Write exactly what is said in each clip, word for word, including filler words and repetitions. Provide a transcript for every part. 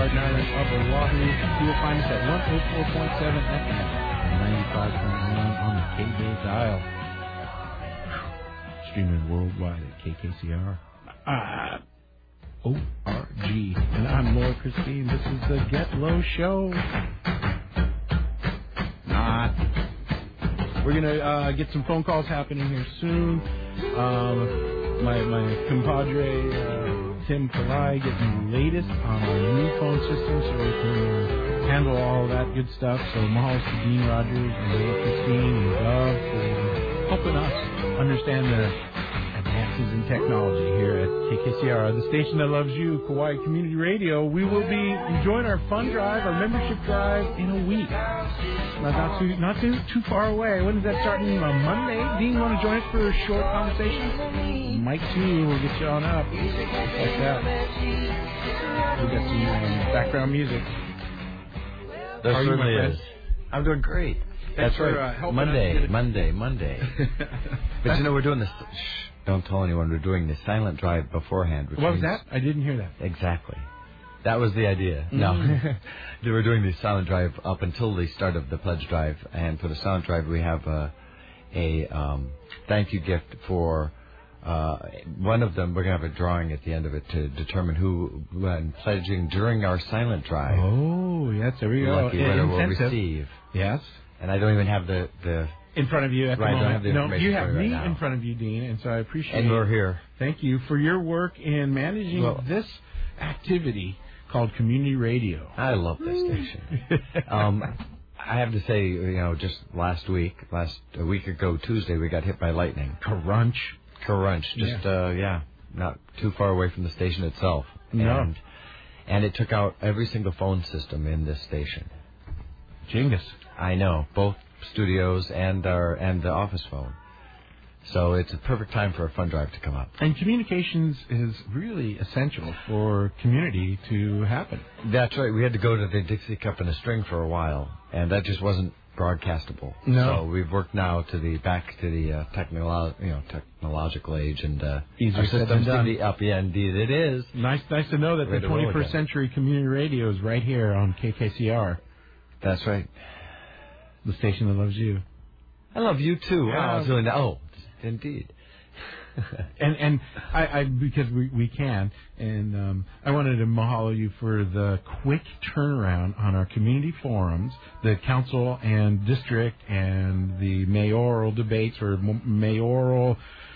Garden Island of Oahu. You will find us at one oh four point seven F M and ninety-five point one on the K-Bay dial. Streaming worldwide at K K C R. Uh, O R G. And I'm Laura Christine. This is the Get Low Show. Not. We're going to uh, get some phone calls happening here soon. Um, my, my compadre, uh, Tim Kalai, getting the latest on our new phone system so we can handle all that good stuff. So mahalo to Dean Rogers and Laura Christine and Dove for helping us understand the advances in technology here at K K C R, the station that loves you, Kauai Community Radio. We will be enjoying our fun drive, our membership drive in a week. Not, not too not too too far away. When is that starting? On Monday. Dean, want to join us for a short conversation? Mike too. We'll get you on up. Just like that. We got some um, background music. There certainly is. I'm doing great. That's for, right. Uh, Monday, Monday, Monday. But you know, we're doing this. Shh, don't tell anyone we're doing the silent drive beforehand. Which what was means, that? I didn't hear that. Exactly. That was the idea. Mm. No. We were doing the silent drive up until the start of the pledge drive. And for the silent drive, we have a, a um, thank you gift for uh, one of them. We're going to have a drawing at the end of it to determine who, when pledging during our silent drive. Oh, yes, there we go. Lucky winner will receive. Yes. And I don't even have the... the in front of you at the right, moment. I don't have the no, you have right me now. in front of you, Dean, and so I appreciate and it. And you're here. Thank you for your work in managing well, this activity called Community Radio. I love this station. um, I have to say, you know, just last week, last a week ago Tuesday, we got hit by lightning. Crunch. Crunch. Just, yeah. Uh, yeah, not too far away from the station itself. No. And, and it took out every single phone system in this station. Jingus. I know, both studios and our and the office phone. So it's a perfect time for a fun drive to come up. And communications is really essential for community to happen. That's right. We had to go to the Dixie Cup and a string for a while, and that just wasn't broadcastable. No. So we've worked now to the back to the uh, technolo- you know, technological age, and uh, easier our said systems than done. To be up. Yeah, indeed it is. Nice, nice to know that Way the twenty-first century community radio is right here on K K C R. That's right. The station that loves you. I love you too. Yeah. Wow, I was doing that. Oh, indeed. and and I, I because we we can and um, I wanted to mahalo you for the quick turnaround on our community forums, the council and district and the mayoral debates or mayoral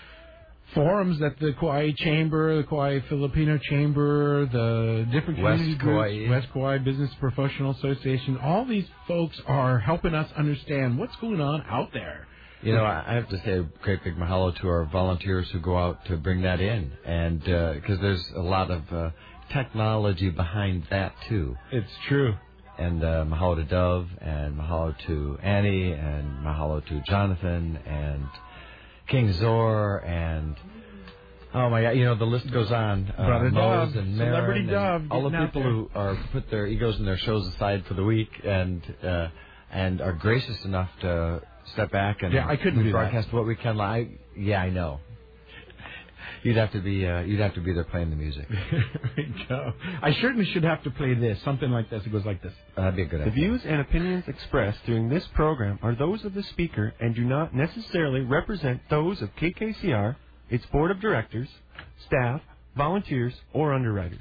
forums that the Kauai Chamber, the Kauai Filipino Chamber, the different community West groups, Kauai. West Kauai Business Professional Association, all these folks are helping us understand what's going on out there. You know, I have to say a great big mahalo to our volunteers who go out to bring that in, and because uh, there's a lot of uh, technology behind that too. It's true. And uh, mahalo to Dove, and mahalo to Annie, and mahalo to Jonathan, and King Zor, and oh my God, you know the list goes on. Uh, Brother Mose Dove, and Celebrity Marin, Dove, and all the people who are put their egos and their shows aside for the week, and uh, and are gracious enough to step back and yeah, I couldn't do broadcast that. what we can live. Yeah, I know. You'd have to be uh, you'd have to be there playing the music. There we go. I certainly should have to play this, something like this. It goes like this. That'd be a good The idea. views and opinions expressed during this program are those of the speaker and do not necessarily represent those of K K C R, its board of directors, staff, volunteers, or underwriters.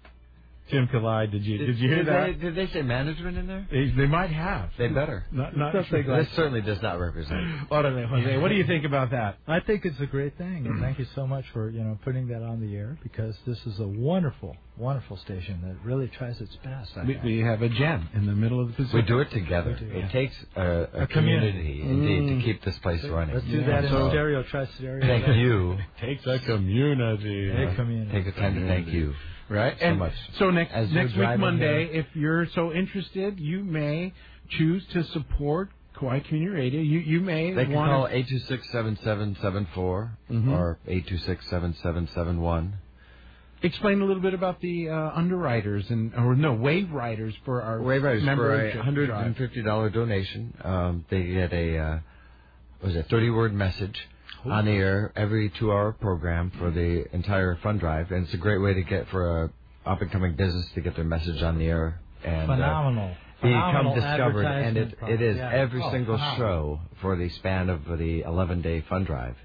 Tim Kalai, did you Did, did you hear did that? They, did they say management in there? They, they might have. They better. Not, not This sure. certainly does not represent. Orale, Jose, what do you think about that? I think it's a great thing, and thank you so much for you know putting that on the air, because this is a wonderful, wonderful station that really tries its best. I We, think. we have a gem in the middle of the Pacific. We do it together. We do, It yeah. takes a, a, A community. community, indeed, Mm. to keep this place running. Let's do Yeah. that in So- stereo, try stereo. Thank you. Takes a community. Hey, community. Take the time to thank you. Right? So and much. so next As next you're week, driving Monday, here- if you're so interested, you may choose to support Kauai Community Radio. You you may They can want call eight two six, seven seven seven four Mhm. or eight two six, seven seven seven one. explain a little bit about the uh, underwriters and or no wave riders for our Wave Riders for membership a one hundred fifty dollars drive. donation. Um, they get a uh, what was it thirty-word message on the air every two-hour program for the entire fund drive, and it's a great way to get for a up-and-coming business to get their message on the air. And, Phenomenal. Uh, Phenomenal become discovered, and it, advertisement it is product. every Yeah. Oh, single phenomenal. show for the span of the eleven-day fund drive.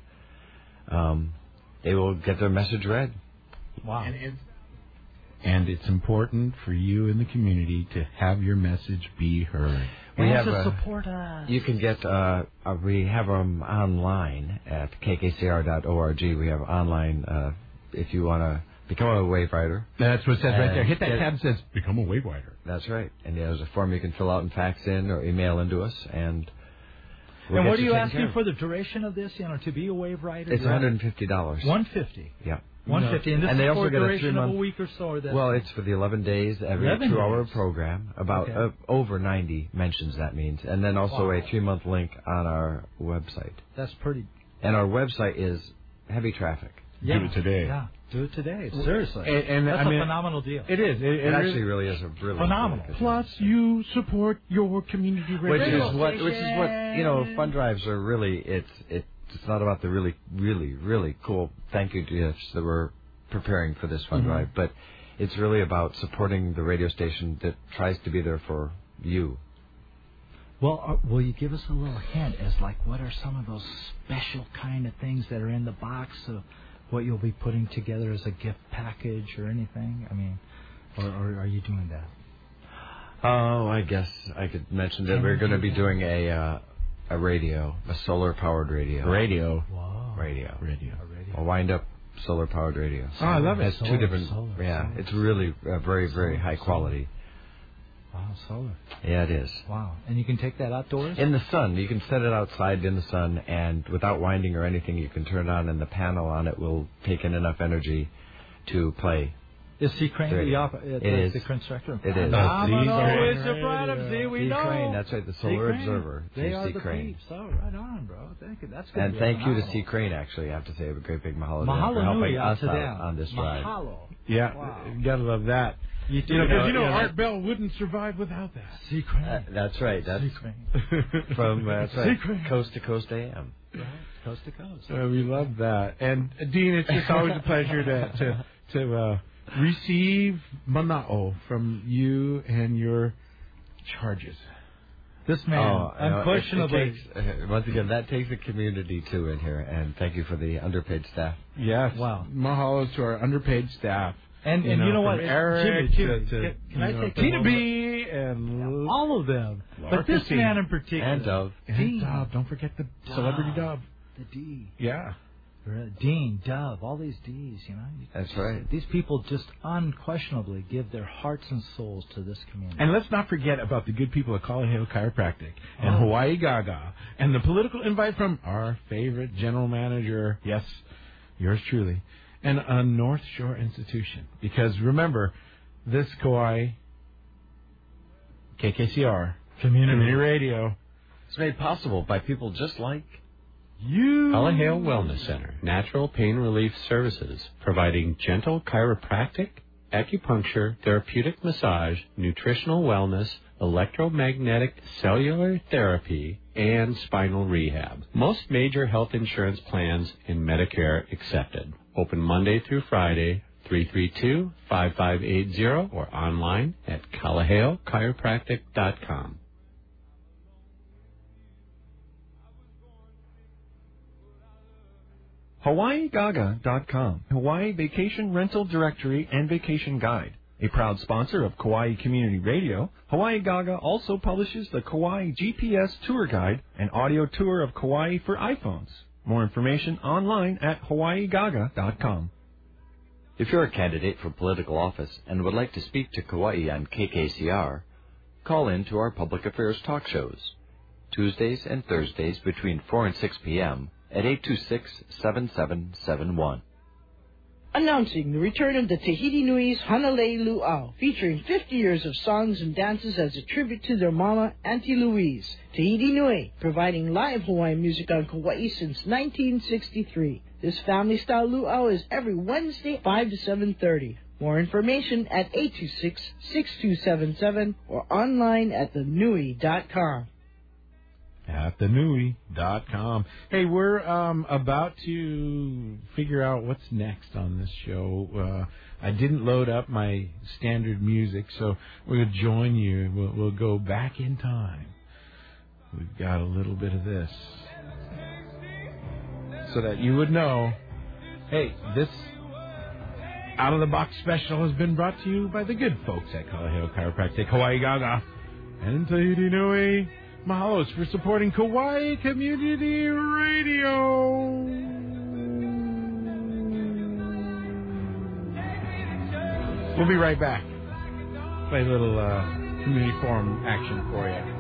Um, they will get their message read. Wow. And it's, and it's important for you in the community to have your message be heard. We and have to a, support us. You can get, uh, uh, we have them online at k k c r dot org. We have online, uh, if you want to become a wave rider. That's what it says right And there. Hit that get- tab that says, become a wave rider. That's right. And there's a form you can fill out and fax in or email into us. And we'll and get what are you taken asking care of. for the duration of this? You know, to be a wave rider? It's one hundred fifty dollars. one hundred fifty Yeah. one hundred fifty And this And they is also for a get a duration of three-month- a week or so? Or that Well, it's for the eleven days, every eleven two-hour days. program. About Okay. uh, over ninety mentions, that means. And then also Wow. a three-month link on our website. That's pretty. And our website is heavy traffic. Yeah. Do it today. Yeah, do it today. Seriously. And, and That's I mean, a phenomenal deal. It is. It, It, it actually really, really is a really Phenomenal. really good Plus, deal. you support your community Which radio. is what, which is what you know. Fund drives are really. It's it, it's not about the really, really, really cool thank you gifts that we're preparing for this fund Mm-hmm. drive, but it's really about supporting the radio station that tries to be there for you. Well, uh, will you give us a little hint as like what are some of those special kind of things that are in the box of what you'll be putting together as a gift package or anything? I mean, or, or are you doing that? Oh, I guess I could mention that Can we're you going to do be that? doing a uh, a radio, a solar powered radio. Radio. Wow. Radio. Radio. A radio. A wind up solar powered radio. Oh, I love it. It's two Solar, different. solar, yeah, solar. it's really uh, very very Solar, high solar. quality. Wow, solar. Yeah, it is. Wow. And you can take that outdoors? In the sun, you can set it outside in the sun, and without winding or anything, you can turn it on, and the panel on it will take in enough energy to play. Is C. Crane There the, you op- go. uh, It the, is. the constructor? It is. Uh, C. Crane. It's a product. See, we C. know. Crane, that's right, the Solar C. Crane. Observer. They through are C. the Crane. peeps. Oh, right on, bro. Thank you. That's good. And thank you to C. Crane, actually. I have to say a great big mahalo, to them Mahalo for helping nui out us to out them. on this drive. Mahalo. Yeah, Wow. you gotta love that. You do You know, because you know, yeah. Art Bell wouldn't survive without that. C. Crane. Uh, that's right. That's C. Crane. from uh, that's right, C. Crane. Coast to Coast A M. Right. Coast to coast. So we love that. And uh, Dean, it's just always a pleasure to to to uh, receive mana'o from you and your charges. This man, Oh, no, it- unquestionably. it takes, uh, once again, that takes the community too in here, and thank you for the underpaid staff. Yes. Wow. Mahalos to our underpaid staff. and and you know what? from Eric Jimmy, Jimmy, to, to can, can you I know, take a Tina moment? B and All of them. Larkin But this C. man in particular. And Dove. and Dean. Dove. Don't forget the celebrity Dove. The D. Yeah. Dean, Dove, all these D's, you know. That's right. These people just unquestionably give their hearts and souls to this community. And let's not forget about the good people at Kalaheo Chiropractic and Oh. Hawaii Gaga and the political invite from our favorite general manager, yes, yours truly, and a North Shore institution. Because remember, this Kauai, K K C R, Community. Community Radio, It's made possible by people just like you. Kalaheo Wellness Center, natural pain relief services, providing gentle chiropractic, acupuncture, therapeutic massage, nutritional wellness, electromagnetic cellular therapy, and spinal rehab. Most major health insurance plans in Medicare accepted. Open Monday through Friday, three three two, five five eight zero, or online at kalaheo chiropractic dot com. Hawaii Gaga dot com, Hawaii Vacation Rental Directory and Vacation Guide. A proud sponsor of Kauai Community Radio, Hawaii Gaga also publishes the Kauai G P S Tour Guide, an audio tour of Kauai for iPhones. More information online at hawaii gaga dot com. If you're a candidate for political office and would like to speak to Kauai on K K C R, call in to our public affairs talk shows, Tuesdays and Thursdays between four and six p.m. at eight two six, seven seven seven one. Announcing the return of the Tahiti Nui's Hanalei Luau, featuring fifty years of songs and dances as a tribute to their mama, Auntie Louise. Tahiti Nui, providing live Hawaiian music on Kauai since nineteen sixty-three. This family-style luau is every Wednesday, five to seven thirty. More information at eight two six, six two seven seven or online at the nui dot com. At the nui dot com. Hey, we're um, about to figure out what's next on this show. Uh, I didn't load up my standard music, so we'll join you. We'll, we'll go back in time. We've got a little bit of this, so that you would know, hey, this Out of the Box special has been brought to you by the good folks at Kalaheo Chiropractic, Hawaii Gaga, and Tahiti Nui. Mahalos for supporting Kauai Community Radio. We'll be right back. Play a little uh, community forum action for you.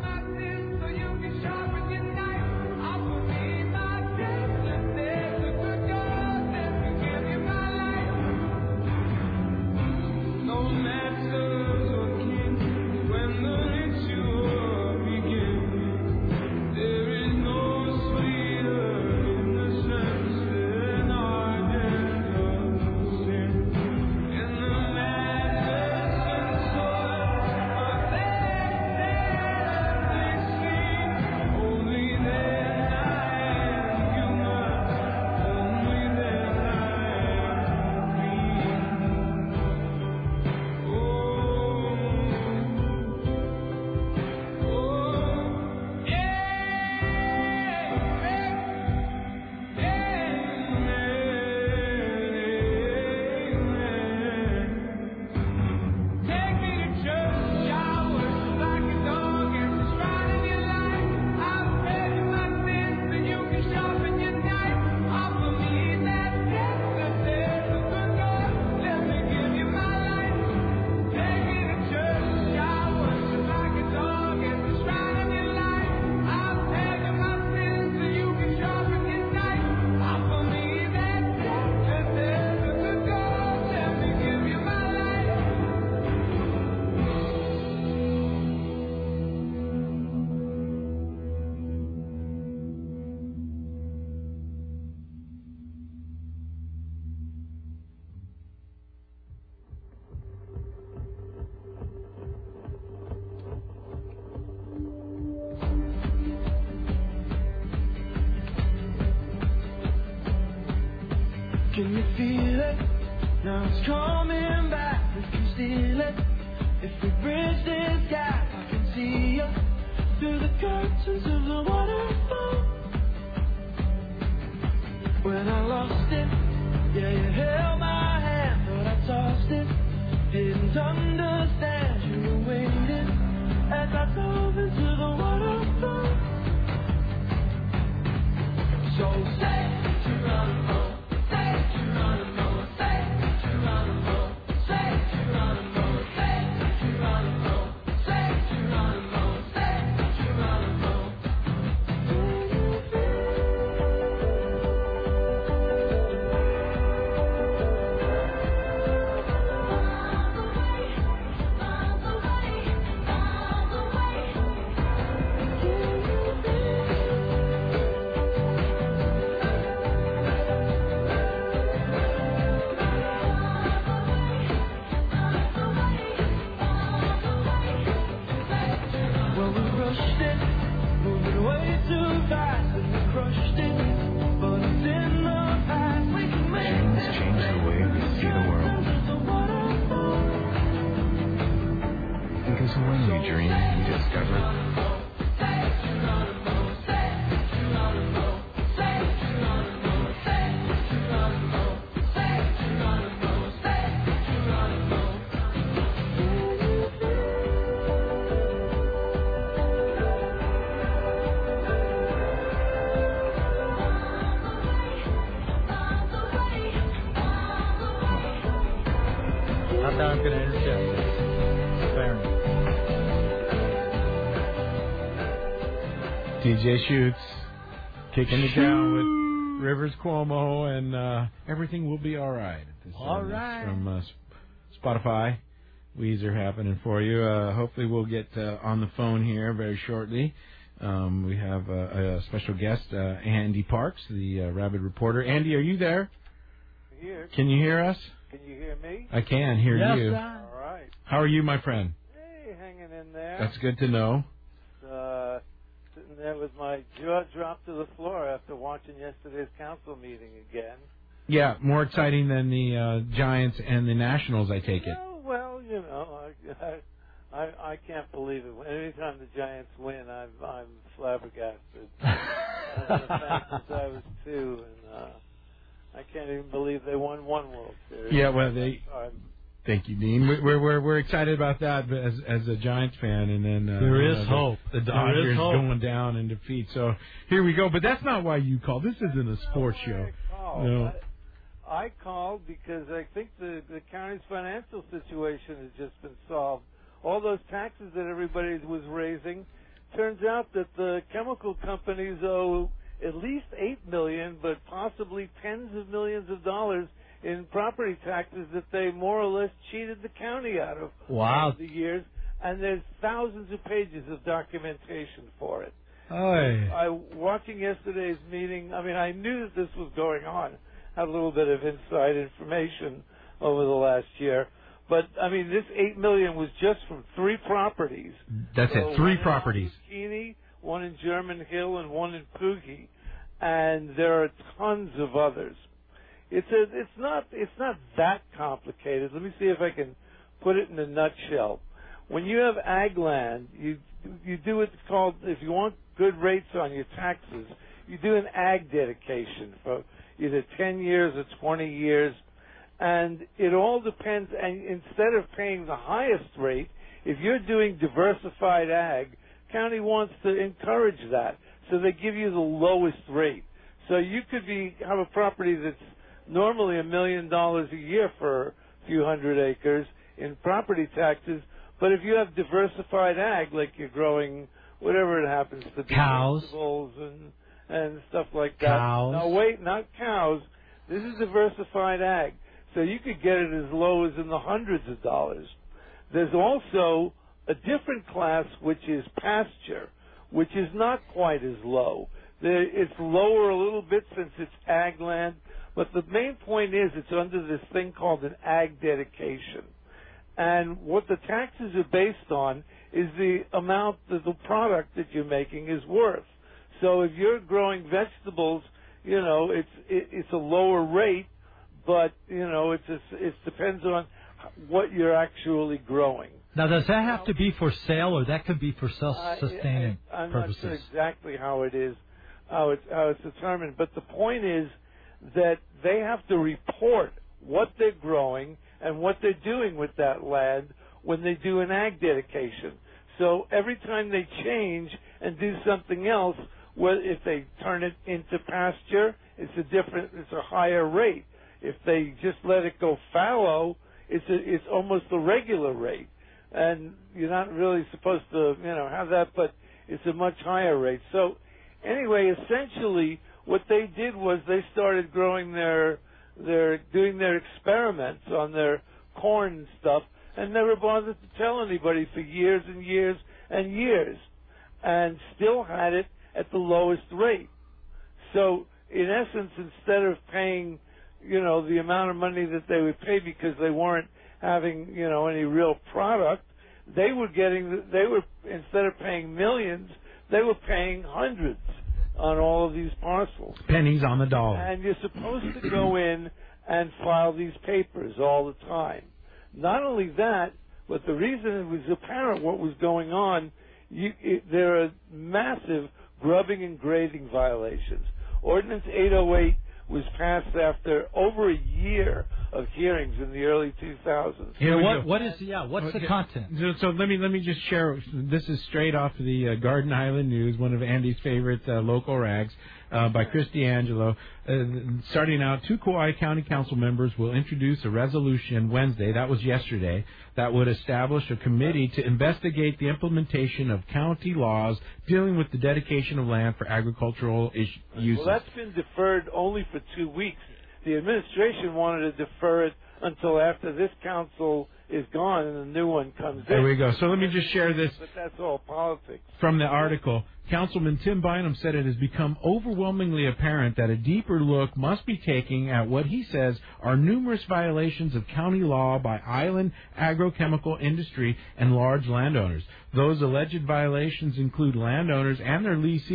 Can you feel it? Now it's coming back. We can steal it. If we bridge this gap, I can see you through the curtains of the waterfall. When I lost it, yeah, you held my hand, but I tossed it. Didn't understand you were waiting as I dove into the waterfall. So say Geronimo. D J Shoots kicking it down with Rivers Cuomo, and uh, everything will be all right. This, all uh, right. From uh, Spotify, Weezer happening for you. Uh, hopefully, we'll get uh, on the phone here very shortly. Um, we have uh, a special guest, uh, Andy Parks, the uh, Rabid reporter. Andy, are you there? Here. Can you hear us? Can you hear me? I can hear yes, you. Sir. All right. How are you, my friend? Hey, hanging in there. That's good to know. Uh, sitting there with my jaw dropped to the floor after watching yesterday's council meeting again. Yeah, more exciting than the uh, Giants and the Nationals, I take it. Oh, well, you know, I, I I can't believe it. Anytime the Giants win, I'm I'm flabbergasted. I've been a fan since I was two, and uh, I can't even believe they won one World Series. Yeah, well, they. I'm, Thank you, Dean. We're we're we're excited about that as as a Giants fan, and then uh, there is you know, hope. The, the There Dodgers is hope. going down in defeat. So here we go. But that's not why you called. This isn't a sports show. I No. I, I called because I think the the county's financial situation has just been solved. All those taxes that everybody was raising, turns out that the chemical companies owe at least eight million, but possibly tens of millions of dollars in property taxes that they more or less cheated the county out of Wow. over the years, and there's thousands of pages of documentation for it. Oy. I watching yesterday's meeting. I mean, I knew that this was going on. Had a little bit of inside information over the last year, but I mean, this eight million was just from three properties. That's So it. Three one properties. In Zucchini, one in German Hill, and one in Poogie, and there are tons of others. It's a, it's not it's not that complicated. Let me see if I can put it in a nutshell. When you have ag land, you you do what's called, if you want good rates on your taxes, you do an ag dedication for either ten years or twenty years, and it all depends. And instead of paying the highest rate, if you're doing diversified ag, county wants to encourage that, so they give you the lowest rate. So you could be have a property that's normally a million dollars a year for a few hundred acres in property taxes, but if you have diversified ag, like you're growing whatever it happens to be, Cows. vegetables and and stuff like that. Cows. Now wait, not cows. This is diversified ag, so you could get it as low as in the hundreds of dollars. There's also a different class, which is pasture, which is not quite as low. There, it's lower a little bit since it's ag land. But the main point is it's under this thing called an ag dedication. And what the taxes are based on is the amount that the product that you're making is worth. So if you're growing vegetables, you know, it's it, it's a lower rate, but, you know, it's a, it depends on what you're actually growing. Now, does that have to be for sale, or that could be for self-sustaining I, I, I'm purposes? not sure exactly how it is, how it's, how it's determined. But the point is that they have to report what they're growing and what they're doing with that land when they do an ag dedication. So every time they change and do something else, well, if they turn it into pasture, it's a different, it's a higher rate. If they just let it go fallow, it's a, it's almost a regular rate. And you're not really supposed to, you know, have that, but it's a much higher rate. So anyway, essentially, what they did was they started growing their, their, doing their experiments on their corn and stuff, and never bothered to tell anybody for years and years and years, and still had it at the lowest rate. So, in essence, instead of paying, you know, the amount of money that they would pay because they weren't having, you know, any real product, they were getting, they were, instead of paying millions, they were paying hundreds on all of these parcels. Pennies on the dollar. And you're supposed to go in and file these papers all the time. Not only that, but the reason it was apparent what was going on, you, it, there are massive grubbing and grading violations. Ordinance eight oh eight was passed after over a year of hearings in the early two thousands. Here we what, go. what is, yeah, what's Okay. the content? So, so let me let me just share. This is straight off of the uh, Garden Island News, one of Andy's favorite uh, local rags, uh, by Chris D'Angelo. Uh, starting out, two Kauai County Council members will introduce a resolution Wednesday, that was yesterday, that would establish a committee to investigate the implementation of county laws dealing with the dedication of land for agricultural is- uses. Well, that's been deferred only for two weeks. The administration wanted to defer it until after this council is gone and the new one comes in. There we go. So let me just share this But that's all politics. from the article. Councilman Tim Bynum said it has become overwhelmingly apparent that a deeper look must be taken at what he says are numerous violations of county law by island agrochemical industry and large landowners. Those alleged violations include landowners and their lessees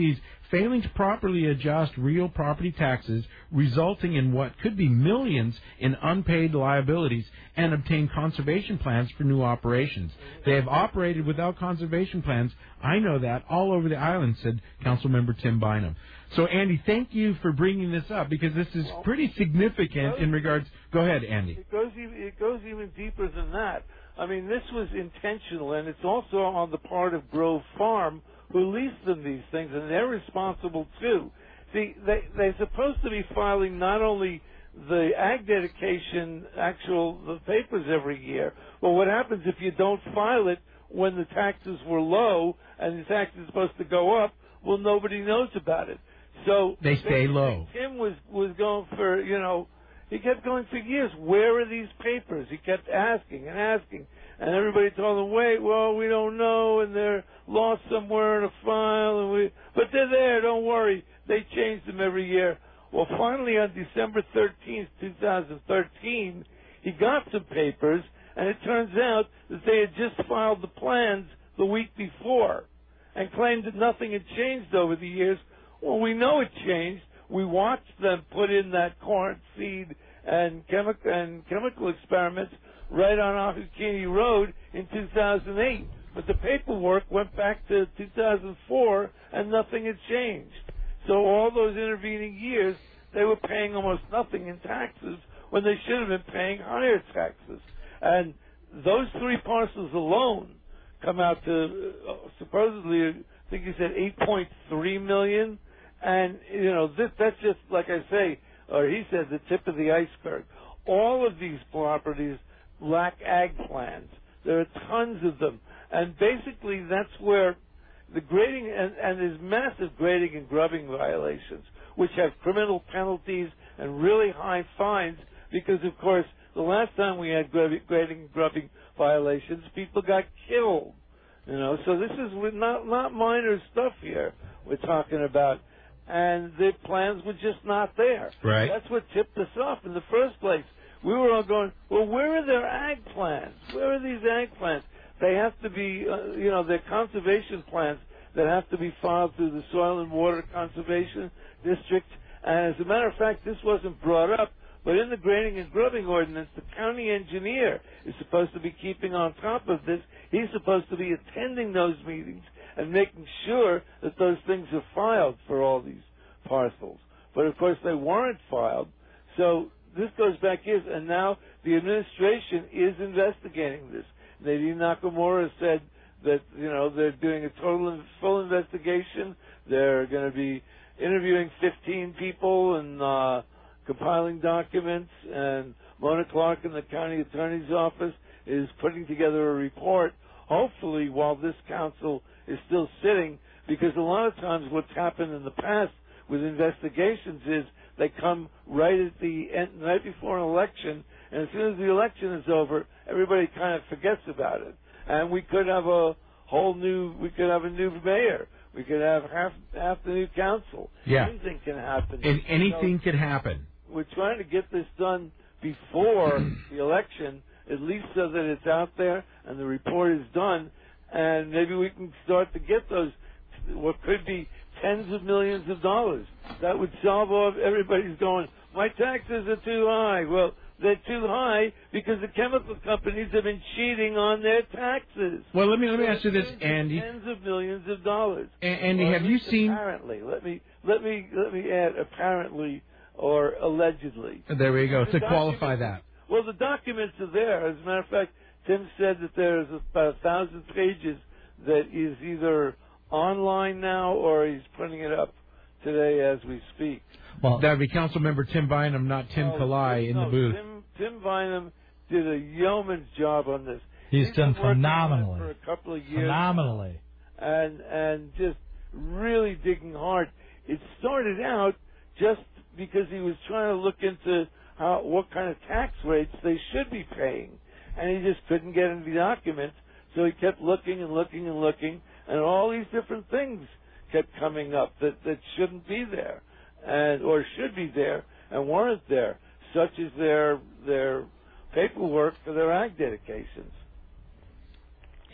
failing to properly adjust real property taxes, resulting in what could be millions in unpaid liabilities, and obtain conservation plans for new operations. They have operated without conservation plans. I know that all over the island, said Councilmember Tim Bynum. So, Andy, thank you for bringing this up, because this is pretty significant in regards... Go ahead, Andy. It goes even, it goes even deeper than that. I mean, this was intentional, and it's also on the part of Grove Farm, who leased them these things, and they're responsible, too. See, they, they're supposed to be filing not only the ag dedication, actual the papers every year, but what happens if you don't file it when the taxes were low and the taxes are supposed to go up? Well, nobody knows about it. So they stay low. Tim was was going for, you know, he kept going for years. Where are these papers? He kept asking and asking, and everybody told him, "Wait, well, we don't know, and they're lost somewhere in a file, and we, but they're there. Don't worry." They change them every year. Well, finally, on December thirteenth, twenty thirteen, he got some papers, and it turns out that they had just filed the plans the week before, and claimed that nothing had changed over the years. Well, we know it changed. We watched them put in that corn seed and chemical and chemical experiments right on Ahukini Road in two thousand eight. But the paperwork went back to two thousand four, and nothing had changed. So all those intervening years, they were paying almost nothing in taxes when they should have been paying higher taxes. And those three parcels alone come out to uh, supposedly, I think he said eight point three million dollars. And, you know, this, that's just, like I say, or he said, the tip of the iceberg. All of these properties lack ag plans. There are tons of them. And basically that's where the grading, and, and there's massive grading and grubbing violations, which have criminal penalties and really high fines, because, of course, the last time we had grading and grubbing violations, people got killed. You know, so this is not, not minor stuff here we're talking about. And the plans were just not there. Right. That's what tipped us off in the first place. We were all going, well, where are their ag plans? Where are these ag plans? They have to be, uh, you know, they're conservation plans that have to be filed through the Soil and Water Conservation District. And as a matter of fact, this wasn't brought up, but in the grading and grubbing ordinance, the county engineer is supposed to be keeping on top of this. He's supposed to be attending those meetings and making sure that those things are filed for all these parcels. But, of course, they weren't filed. So this goes back years, and now the administration is investigating this. Nadine Nakamura said that, you know, they're doing a total and full investigation. They're going to be interviewing fifteen people and uh, compiling documents, and Mona Clark in the county attorney's office is putting together a report, hopefully while this council is still sitting, because a lot of times what's happened in the past with investigations is they come right at the end, right before an election, and as soon as the election is over, everybody kind of forgets about it. And we could have a whole new, we could have a new mayor. We could have half half the new council. Yeah. Anything can happen. And anything so could happen. We're trying to get this done before the election, at least so that it's out there and the report is done, and maybe we can start to get those, what could be tens of millions of dollars. That would solve off, everybody's going, my taxes are too high. Well, they're too high because the chemical companies have been cheating on their taxes. Well, let me let me So ask you this, tens Andy. Tens of millions of dollars. A- Andy, Or have at you least seen? Apparently, let me let me let me add apparently or allegedly. There we go. The To qualify documents- that. Well, the documents are there. As a matter of fact, Tim said that there's about a thousand pages that is either online now or he's printing it up today as we speak. Well, That would be Councilmember Tim Bynum, not Tim No, Kalai, in no, the booth. Tim, Tim Bynum did a yeoman's job on this. he's, done been working on it phenomenally. for a couple of years. Phenomenally. and and just really digging hard. It started out just because he was trying to look into how what kind of tax rates they should be paying, and he just couldn't get into the documents. So he kept looking and looking and looking, and all these different things kept coming up that that shouldn't be there, and or should be there and weren't there, such as their their paperwork for their ag dedications.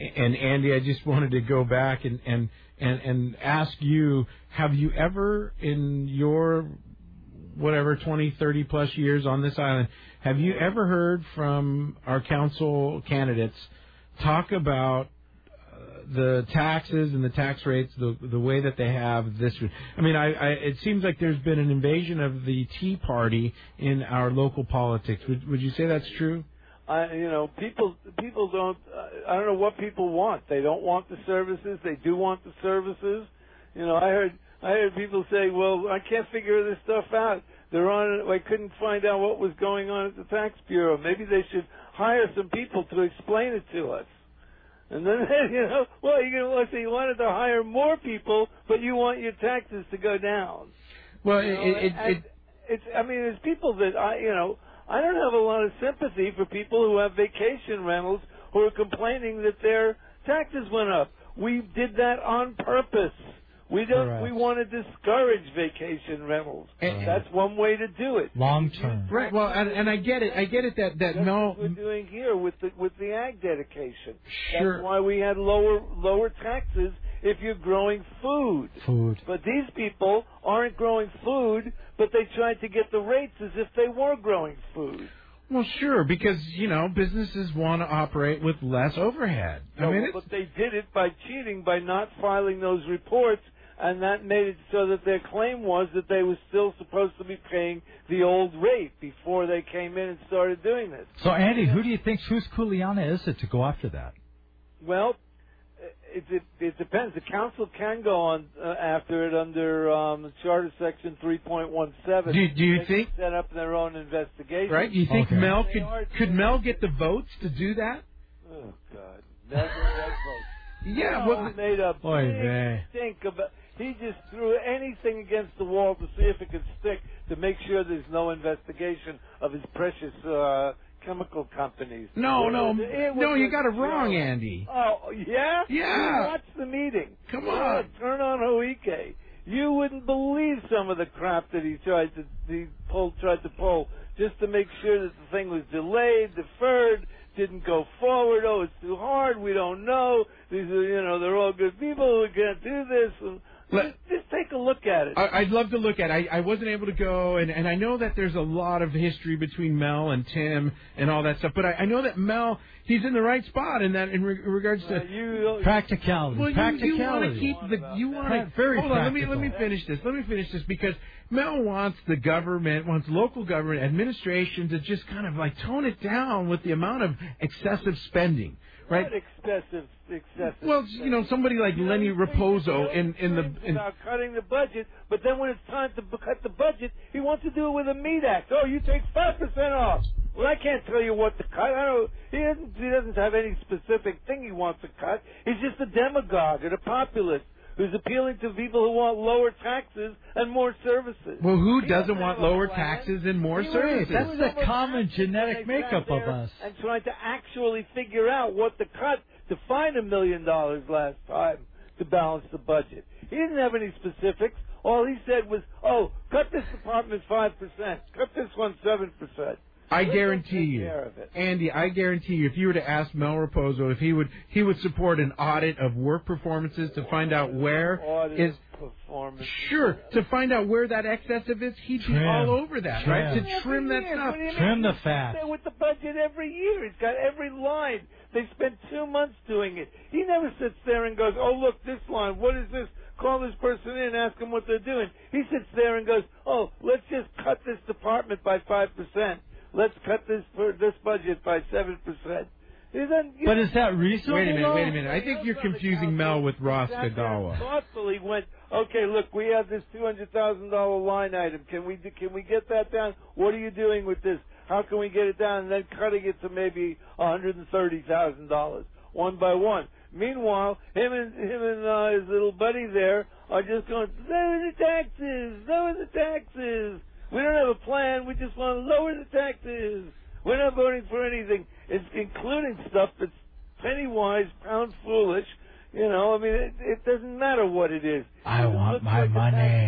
and Andy, I just wanted to go back and, and, and, and ask you, have you ever in your whatever twenty, thirty plus years on this island, have you ever heard from our council candidates talk about the taxes and the tax rates, the the way that they have this? I mean, I, I it seems like there's been an invasion of the Tea Party in our local politics. Would would you say that's true? I, you know, people people don't. Uh, I don't know what people want. They don't want the services. They do want the services. You know, I heard I heard people say, "Well, I can't figure this stuff out. They're on. I couldn't find out what was going on at the tax bureau. Maybe they should hire some people to explain it to us." And then, you know, well, you're going to say you wanted to hire more people, but you want your taxes to go down. Well, you know, it, it, and it, it's. I mean, there's people that I, you know, I don't have a lot of sympathy for people who have vacation rentals who are complaining that their taxes went up. We did that on purpose. We don't. Correct. We want to discourage vacation rentals. And- That's one way to do it. Long term. right. Well, and, and I get it. I get it that that That's Mel. what we're doing here with the with the ag dedication. Sure. That's why we had lower lower taxes if you're growing food. Food. But these people aren't growing food, but they tried to get the rates as if they were growing food. Well, sure, because you know businesses want to operate with less overhead. I No, mean, but it's, they did it by cheating, by not filing those reports, and that made it so that their claim was that they were still supposed to be paying the old rate before they came in and started doing this. So, Andy, who do you think, whose Kuleana is it to go after that? Well, it, it, it depends. The council can go on uh, after it under um, Charter Section three point one seven. Do- do you they think- can set up their own investigation? right? You think Okay. Mel They could are could doing Mel it. get the votes to do that? Oh God, never, never. Yeah. Well, Well, made a Oy big vey. stink about. He just threw anything against the wall to see if it could stick, to make sure there's no investigation of his precious uh, chemical companies. no, It no, was- it no. was You a got it wrong, joke. Andy. Oh, yeah? Yeah. You watched the meeting. Come Yeah, on. turn on Hoike. You wouldn't believe some of the crap that he tried to he pulled, tried to pull just to make sure that the thing was delayed, deferred, didn't go forward. Oh, it's too hard. We don't know. These are, you know, they're all good people. We can't do this. And Let- just, just take a look at it. I, I'd love to look at it. I, I wasn't able to go, and, and I know that there's a lot of history between Mel and Tim and all that stuff, but I, I know that Mel, he's in the right spot in that in, re- regards to... Uh, you, Practicality. Well, you, you want to Practicality. keep the you want Pra- to very hold on. Let me let me practical. finish this. Let me finish this because Mel wants the government, wants local government administration to just kind of like tone it down with the amount of excessive spending, right? What excessive, excessive. Well, you know, somebody like You know, Lenny you think Raposo he in in the thinks in, about cutting the budget, but then when it's time to b- cut the budget, he wants to do it with a meat act. Oh, you take five percent off. Well, I can't tell you what to cut. I don't. He doesn't. He doesn't have any specific thing he wants to cut. He's just a demagogue and a populist who's appealing to people who want lower taxes and more services. well, who He doesn't doesn't want have a lower plan. taxes and more He was- services? he That's was the almost common acting genetic when they makeup sat of there us. And trying to actually figure out what to cut to find a million dollars last time to balance the budget. He didn't have any specifics. All he said was, "Oh, cut this department five percent, cut this one seven percent." I Let guarantee them take you, care of it. Andy, I guarantee you, if you were to ask Mel Raposo if he would he would support an audit of work performances to find out where Audit is performance. sure to find out where that excessive is, he'd be Trim. all over that, right? Trim. To trim that Every year. stuff. What do you mean? Trim the He's fat. there with the budget every year. He's got every line. They spent two months doing it. He never sits there and goes, "Oh, look, this line. What is this? Call this person in, ask them what they're doing." He sits there and goes, "Oh, let's just cut this department by five percent. Let's cut this this budget by seven percent." But is that reasonable? Wait a minute, though? wait a minute. I think you're confusing Mel with Ross He sat there and Kagawa. Thoughtfully went, "Okay, look, we have this two hundred thousand dollar line item. Can we can we get that down? What are you doing with this? How can we get it down?" And then cutting it to maybe one hundred and thirty thousand dollars one by one. Meanwhile, him and him and uh, his little buddy there are just going, "Lower the taxes, lower the taxes. We don't have a plan. We just want to lower the taxes. We're not voting for anything, it's including stuff that's penny wise, pound foolish." You know, I mean, it, it doesn't matter what it is. I It want looks my like a tax money. thing.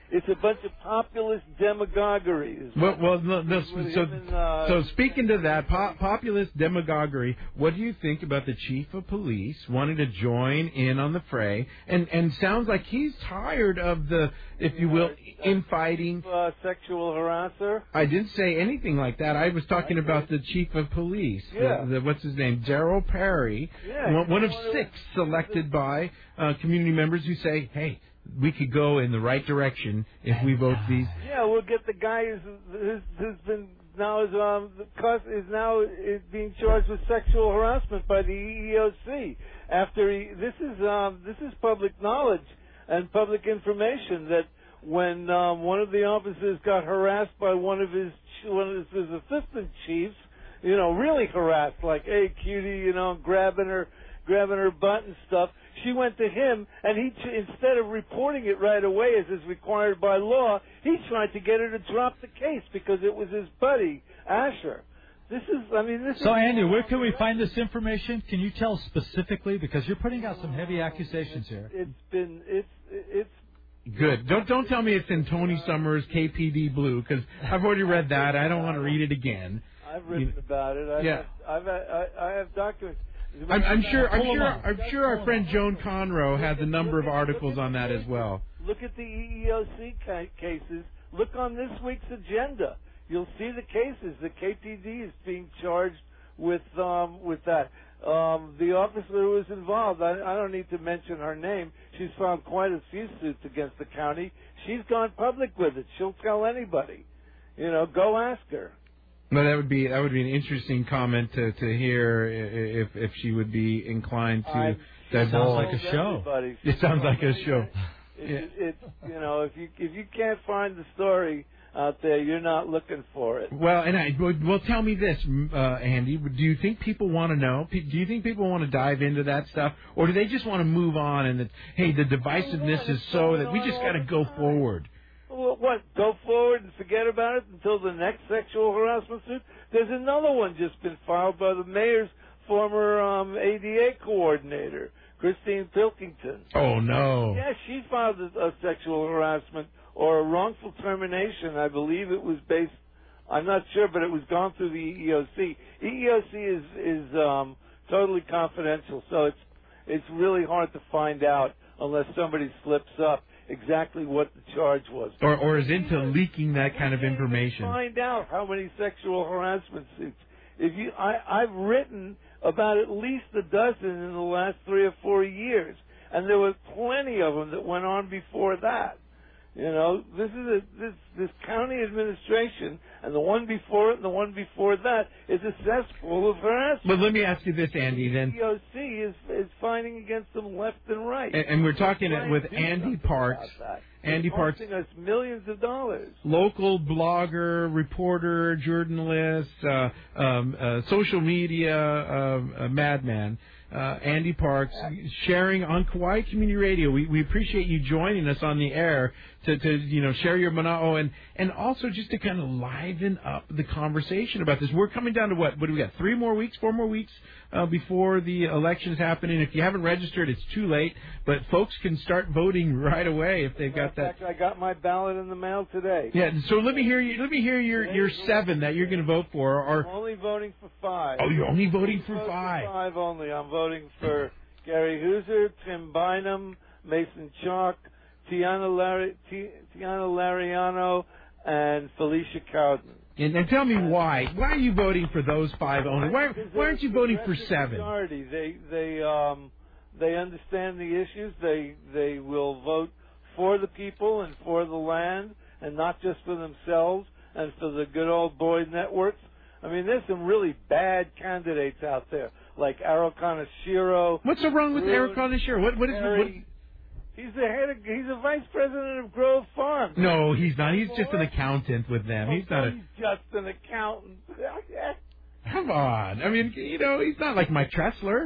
It's a bunch of populist demagoguery. is Well, what- well no, no, is what so, him and, uh, so speaking to that, po- populist demagoguery, what do you think about the chief of police wanting to join in on the fray? And and sounds like he's tired of the, if you will, infighting. uh, sexual harasser. I didn't say anything like that. I was talking I about the chief of police. Yeah. The, the, what's his name? Daryl Perry. Yeah, one, one of he's one of six selected by uh, community members who say, hey, we could go in the right direction if we vote these. Yeah, we'll get the guy who's, who's, who's been now is um cus- is now is being charged with sexual harassment by the E E O C after he. This is um this is public knowledge and public information that when um, one of the officers got harassed by one of his one of his assistant chiefs, you know, really harassed, like, hey, cutie, you know, grabbing her, grabbing her butt and stuff. She went to him, and he, instead of reporting it right away, as is required by law, he tried to get her to drop the case because it was his buddy, Asher. This is, I mean, this is... So, Andy, where can we find this information? Can you tell specifically? Because you're putting out some heavy accusations here. It's been, it's, it's... Good. Don't don't tell me it's in Tony Summers' K P D Blue, because I've already read that. I don't want to read it again. I've written You- about it. I've yeah. I've, I, I have documents. I'm, I'm sure. I'm Pull 'em sure. up. I'm sure our friend Joan Conroe has a number of articles on that as well. Look at the E E O C ca- cases. Look on this week's agenda. You'll see the cases. The K P D is being charged with um, with that. Um, the officer who was involved, I, I don't need to mention her name. She's filed quite a few suits against the county. She's gone public with it. She'll tell anybody. You know, go ask her. No, that would be that would be an interesting comment to to hear i- if if she would be inclined to I- divulge. Sounds like a show. Everybody. It sounds like a show. It, it, it's you know, if you if you can't find the story out there, you're not looking for it. Well, and I well, well tell me this, uh, Andy. Do you think people want to know? Pe- Do you think people want to dive into that stuff, or do they just want to move on? And that, hey, the divisiveness is so that we just got to go forward. Well, what? Go forward and forget about it until the next sexual harassment suit? There's another one just been filed by the mayor's former um, A D A coordinator, Christine Pilkington. Oh no! Yeah, she filed a, a sexual harassment or a wrongful termination. I believe it was based. I'm not sure, but it was gone through the E E O C. E E O C is is um, totally confidential, so it's it's really hard to find out unless somebody slips up exactly what the charge was. Or or is into leaking that kind of We can't even information. Find out how many sexual harassment suits. If you, I, I've written about at least a dozen in the last three or four years, and there were plenty of them that went on before that. You know, this is a, this this county administration, and the one before it, and the one before that is a cesspool of harassment. But let me ask you this, Andy. Then, The E O C is is fighting against them left and right. and, and we're talking Trying with to do Andy something Parks. about that. Andy It's Parks, costing us millions of dollars. local blogger, reporter, journalist, uh, um, uh, social media uh, uh, madman. Uh, Andy Parks, sharing on Kauai Community Radio. We we appreciate you joining us on the air to, to you know share your mana'o and and also just to kind of liven up the conversation about this. We're coming down to what? What do we got? Three more weeks, four more weeks uh, before the election's happening. If you haven't registered, it's too late. But folks can start voting right away if they've got In that. fact, I got my ballot in the mail today. Yeah. So let me hear you. Let me hear your your seven that you're going to vote for. Or I'm only voting for five. oh, you're only voting for Vote five. Five only. I'm voting for Gary Hooser, Tim Bynum, Mason Chalk, Tiana, Lari- T- Tiana Lariano, and Felicia Cowden. And, and tell me why. Why are you voting for those five only? Why Because why aren't you they're voting the for progressive seven? Majority. They they um they understand the issues. They they will vote for the people and for the land, and not just for themselves and for the good old boy networks. I mean, there's some really bad candidates out there, like Arikana Shiro. What's so wrong with Ruin, Eric Conishare? What what is what? Harry. He's the head of, he's a vice president of Grove Farm. No, he's not. He's just an accountant with them. He's not a. He's just an accountant. Come on. I mean, you know, he's not like Mike Tressler.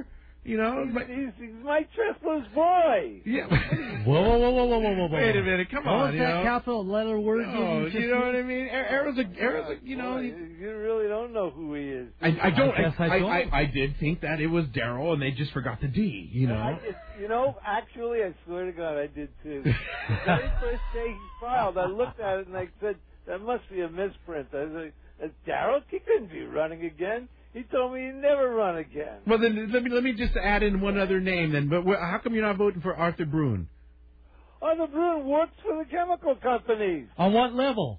You know, He's, but, he's, he's Mike Treslo's boy. yeah. Whoa, whoa, whoa, whoa, whoa, whoa, whoa, whoa. Wait a minute, come What on, was you that know. capital letter word No, you just you know what I used? mean? Errol's a, Errol's a, you know. Boy, he- you really don't know who he is. I, I don't. I guess I I, don't. I, I did think that it was Daryl, and they just forgot the D. You know. I just, you know, actually, I swear to God, I did too. The very first day he filed, I looked at it and I said, that must be a misprint. I was like, Daryl, he couldn't be running again. He told me he'd never run again. Well, then let me let me just add in one other name. Then, but wh- how come you're not voting for Arthur Bruin? Arthur Bruin works for the chemical companies. On what level?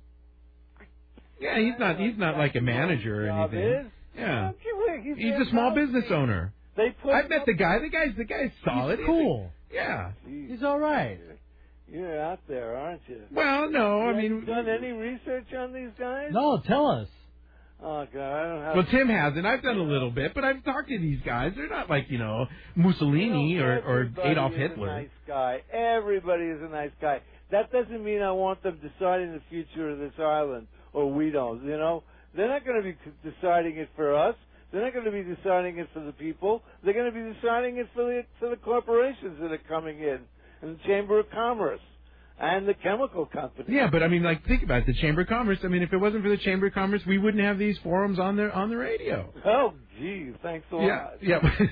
Yeah, he's not. He's not like a manager or Job anything. is. Yeah, He's, he's their a small policy. business owner. They put I've met the guy. The guy's the guy's solid. He's cool. Yeah. Jeez, He's all right. you're out there, aren't you? Well, no, I Have mean, you done any research on these guys? No, tell us. Oh God, I don't have. well, Tim hasn't. I've done a little bit, but I've talked to these guys. They're not like you know Mussolini You know, or or everybody Adolf is Hitler. A nice guy. Everybody is a nice guy. That doesn't mean I want them deciding the future of this island, or we don't. You know, they're not going to be deciding it for us. They're not going to be deciding it for the people. They're going to be deciding it for the for the corporations that are coming in, and the Chamber of Commerce, and the chemical companies. Yeah, but I mean, like, think about it. The Chamber of Commerce. I mean, if it wasn't for the Chamber of Commerce, we wouldn't have these forums on the on the radio. Oh, gee, thanks a Yeah, lot.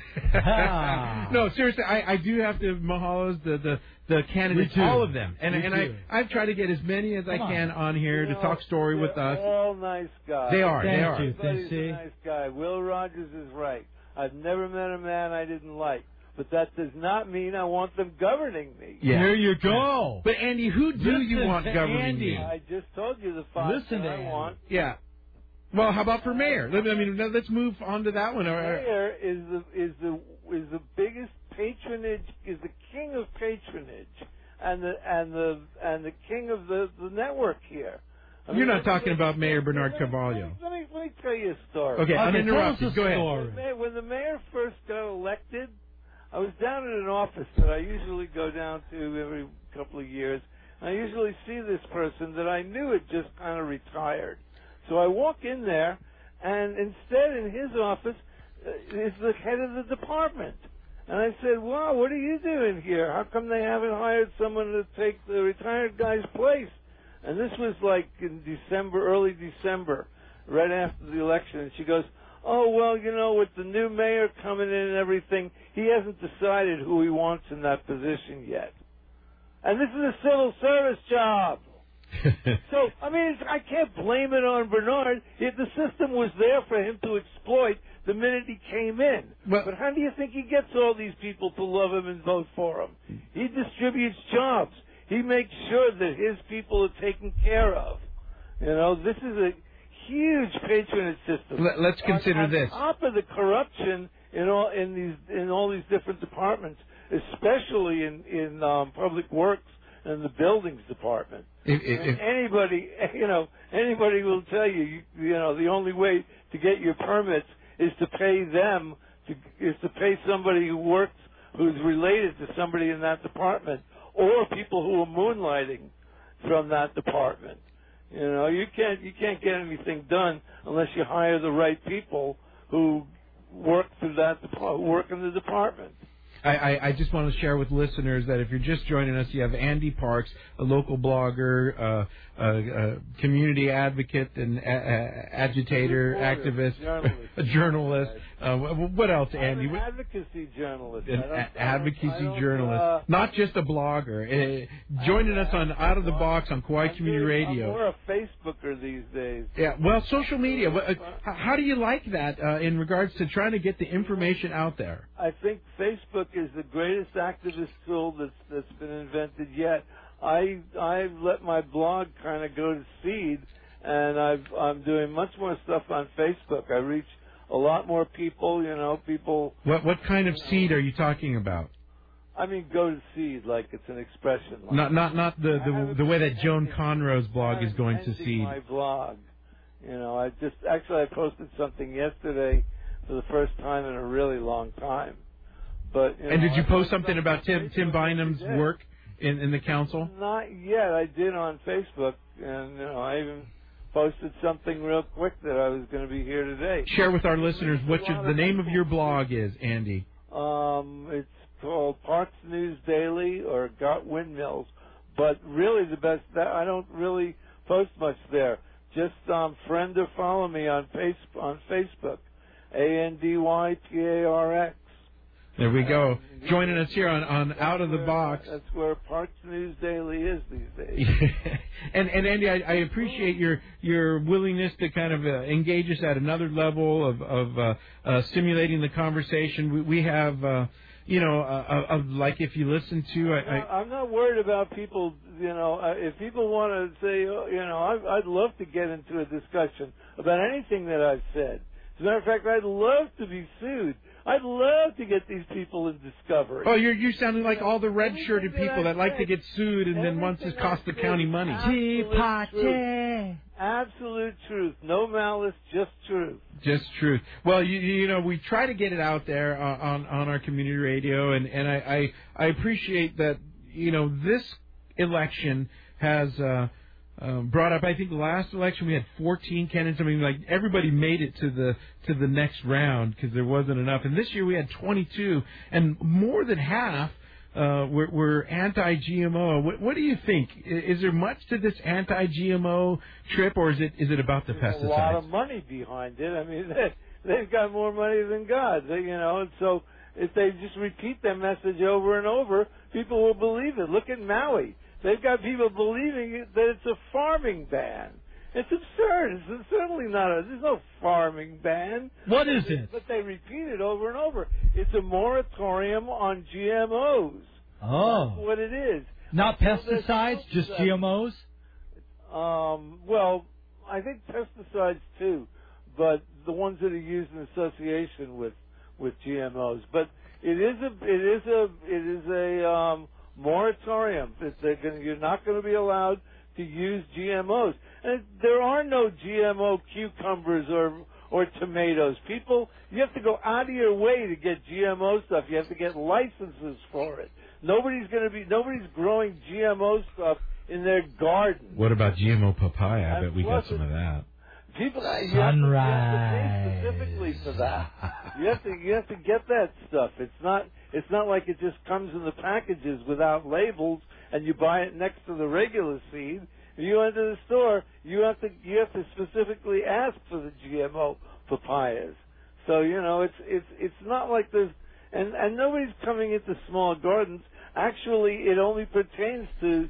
yeah. No, seriously, I, I do have to Mahalos the the the candidates, Me too. all of them, and Me and too. I I've tried to get as many as I Come on. can on here You to know, talk story with they're us. all nice guys. They are, Thank they are. you. Everybody's See? a nice guy. Will Rogers is right. I've never met a man I didn't like, but that does not mean I want them governing me. Yeah. There you go. But Andy, who do you Listen want to governing Andy. you? I just told you the five Listen that to I Andy. want. Yeah. Well, how about for mayor? Let me- I mean, let's move on to that one. Or- Mayor is the is the is the biggest patronage, is the king of patronage, and the and the and the king of the, the network here. I You're mean, not talking about Mayor Bernard let me- Carvalho. Let me, let me tell you a story. Okay, Okay, tell us uninterrupted. a Go ahead. story. When the mayor- When the mayor first got elected, I was down at an office that I usually go down to every couple of years. And I usually see this person that I knew had just kind of retired. So I walk in there, and instead in his office uh, is the head of the department. And I said, wow, what are you doing here? How come they haven't hired someone to take the retired guy's place? And this was like in December, early December, right after the election. And she goes, oh, well, you know, with the new mayor coming in and everything, he hasn't decided who he wants in that position yet. And this is a civil service job. So, I mean, it's, I can't blame it on Bernard. It, the system was there for him to exploit the minute he came in. Well- but how do you think he gets all these people to love him and vote for him? He distributes jobs. He makes sure that his people are taken care of. You know, this is a huge patronage system. Let- let's consider on, on this. top of the corruption in all in these in all these different departments, especially in in um, public works and the buildings department. If, if, if, Anybody, you know, anybody will tell you, you, you know, the only way to get your permits is to pay them, to, is to pay somebody who works, who's related to somebody in that department, or people who are moonlighting from that department. You know, you can't, you can't get anything done unless you hire the right people who work through that, dep- who work in the department. I, I, I just want to share with listeners that if you're just joining us, you have Andy Parks, a local blogger, uh, a, a community advocate and a, a, agitator, Reporter, activist, journalist. a journalist. Uh, wh- what else, Andy? I'm an advocacy journalist. An I don't- a- I don't- advocacy I don't, journalist, uh, not just a blogger. Uh, joining us on Out of the Box on Kauai I'm Community really- Radio. I'm more a Facebooker these days. Yeah, well, social media. What, uh, h- how do you like that uh, in regards to trying to get the information out there? I think Facebook is the greatest activist tool that's that's been invented yet. I I've let my blog kind of go to seed, and I've I'm doing much more stuff on Facebook. I reach a lot more people. You know, people. What what kind of seed are you talking about? I mean, go to seed like it's an expression. Like Not not not the the, the way that Joan Conroe's blog is going to ending seed. my blog. You know, I just actually I posted something yesterday for the first time in a really long time. But you And know, did you I post post something about Tim on Tim Facebook Bynum's every day. work in in the council? Not yet. I did on Facebook, and you know, I even posted something real quick that I was going to be here today. Share with our listeners what your, the name of your blog is, Andy. Um, it's called Parks News Daily or Got Windmills. But really, the best. That, I don't really post much there. Just um, friend or follow me on face on Facebook, A N D Y P A R X. There we go. Um, Joining us here on, on Out of the where, Box. That's where Parks News Daily is these days. and and Andy, I, I appreciate your your willingness to kind of uh, engage us at another level of of uh, uh, stimulating the conversation. We, we have, uh, you know, uh, uh, like if you listen to, I, I'm, not, I'm not worried about people. You know, uh, if people want to say, oh, you know, I, I'd love to get into a discussion about anything that I've said. As a matter of fact, I'd love to be sued. I'd love to get these people in discovery. Oh, you're you're sounding like all the red-shirted people that like to get sued and then once it costs the county money. Tea party. Absolute truth. No malice, just truth. Just truth. Well, you you know, we try to get it out there uh, on on our community radio, and and I I, I appreciate that. You know, this election has uh, uh, brought up. I think the last election we had fourteen candidates. I mean, like everybody made it to the to the next round because there wasn't enough. And this year we had twenty-two, and more than half uh, were, were anti-G M O. What, what do you think? Is there much to this anti-G M O trip, or is it is it about the There's pesticides? A lot of money behind it. I mean, they, they've got more money than God. They, you know, and so if they just repeat that message over and over, people will believe it. Look at Maui. They've got people believing that it's a farming ban. It's absurd. It's certainly not a, there's no farming ban. What is it? But they repeat it over and over. It's a moratorium on G M Os. Oh. That's what it is. Not pesticides, just G M Os? Um, well, I think pesticides too, but the ones that are used in association with, with G M Os. But it is a, it is a, it is a, um, moratorium. They're gonna, you're not going to be allowed to use G M Os. And there are no G M O cucumbers or or tomatoes. People, you have to go out of your way to get G M O stuff. You have to get licenses for it. Nobody's going to be nobody's growing G M O stuff in their garden. What about G M O papaya? I And bet we plus got some of that. People, you Sunrise. have to, you have to pay specifically for that. You have to you have to get that stuff. It's not it's not like it just comes in the packages without labels and you buy it next to the regular seed. If you enter the store, you have to you have to specifically ask for the G M O papayas. So you know it's it's it's not like there's and and nobody's coming into small gardens. Actually, it only pertains to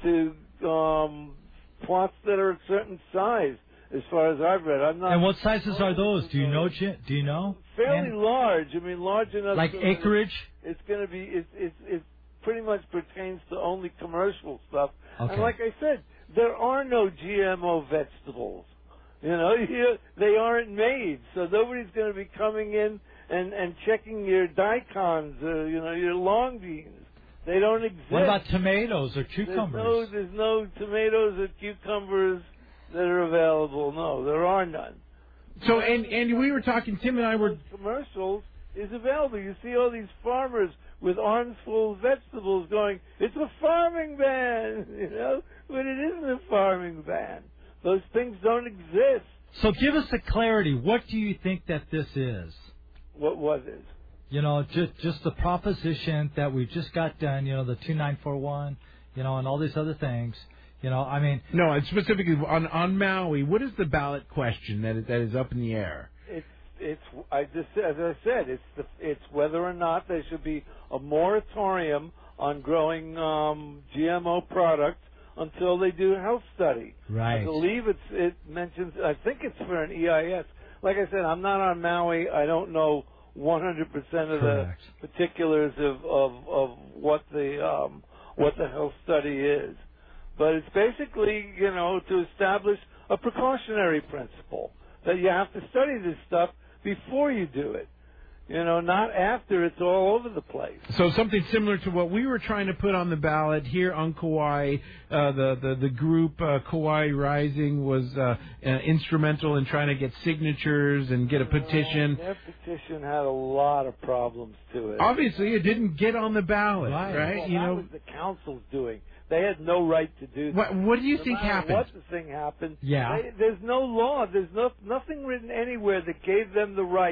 to um, plots that are a certain size. As far as I've read, I'm not. And what sizes are those? Do you know, Jim? Do you know? Fairly And large. I mean, large enough. like so that acreage? It's, it's going to be. It's it's it pretty much pertains to only commercial stuff. Okay. And like I said, there are no G M O vegetables. You know, you, they aren't made, so nobody's going to be coming in and and checking your daikons, uh, you know, your long beans. They don't exist. What about tomatoes or cucumbers? There's no, there's no tomatoes or cucumbers that are available. No, there are none. So, and and we were talking, Tim and I were. Commercials is available. You see all these farmers with arms full of vegetables going, it's a farming ban, you know, but it isn't a farming ban. Those things don't exist. So give us a clarity. What do you think that this is? What was it? You know, just just the proposition that we just got done, you know, the two nine four one, you know, and all these other things. You know, I mean... No, it's specifically on, on Maui. What is the ballot question that is, that is up in the air? It's, it's, I just, as I said, it's the, it's whether or not there should be a moratorium on growing um, G M O products until they do a health study. Right. I believe it's, it mentions, I think it's for an E I S. Like I said, I'm not on Maui. I don't know one hundred percent of Correct. the particulars of, of, of what the, um, what the health study is. But it's basically, you know, to establish a precautionary principle that you have to study this stuff before you do it. You know, not after it's all over the place. So something similar to what we were trying to put on the ballot here on Kauai. Uh, the, the, the group uh, Kauai Rising was uh, uh, instrumental in trying to get signatures and get a petition. Their petition had a lot of problems to it. Obviously, it didn't get on the ballot, right? right? right? Well, you that know, was the council's doing. They had no right to do that. What, what do you no think matter happened? What the thing happened? Yeah. They, there's no law. There's no nothing written anywhere that gave them the right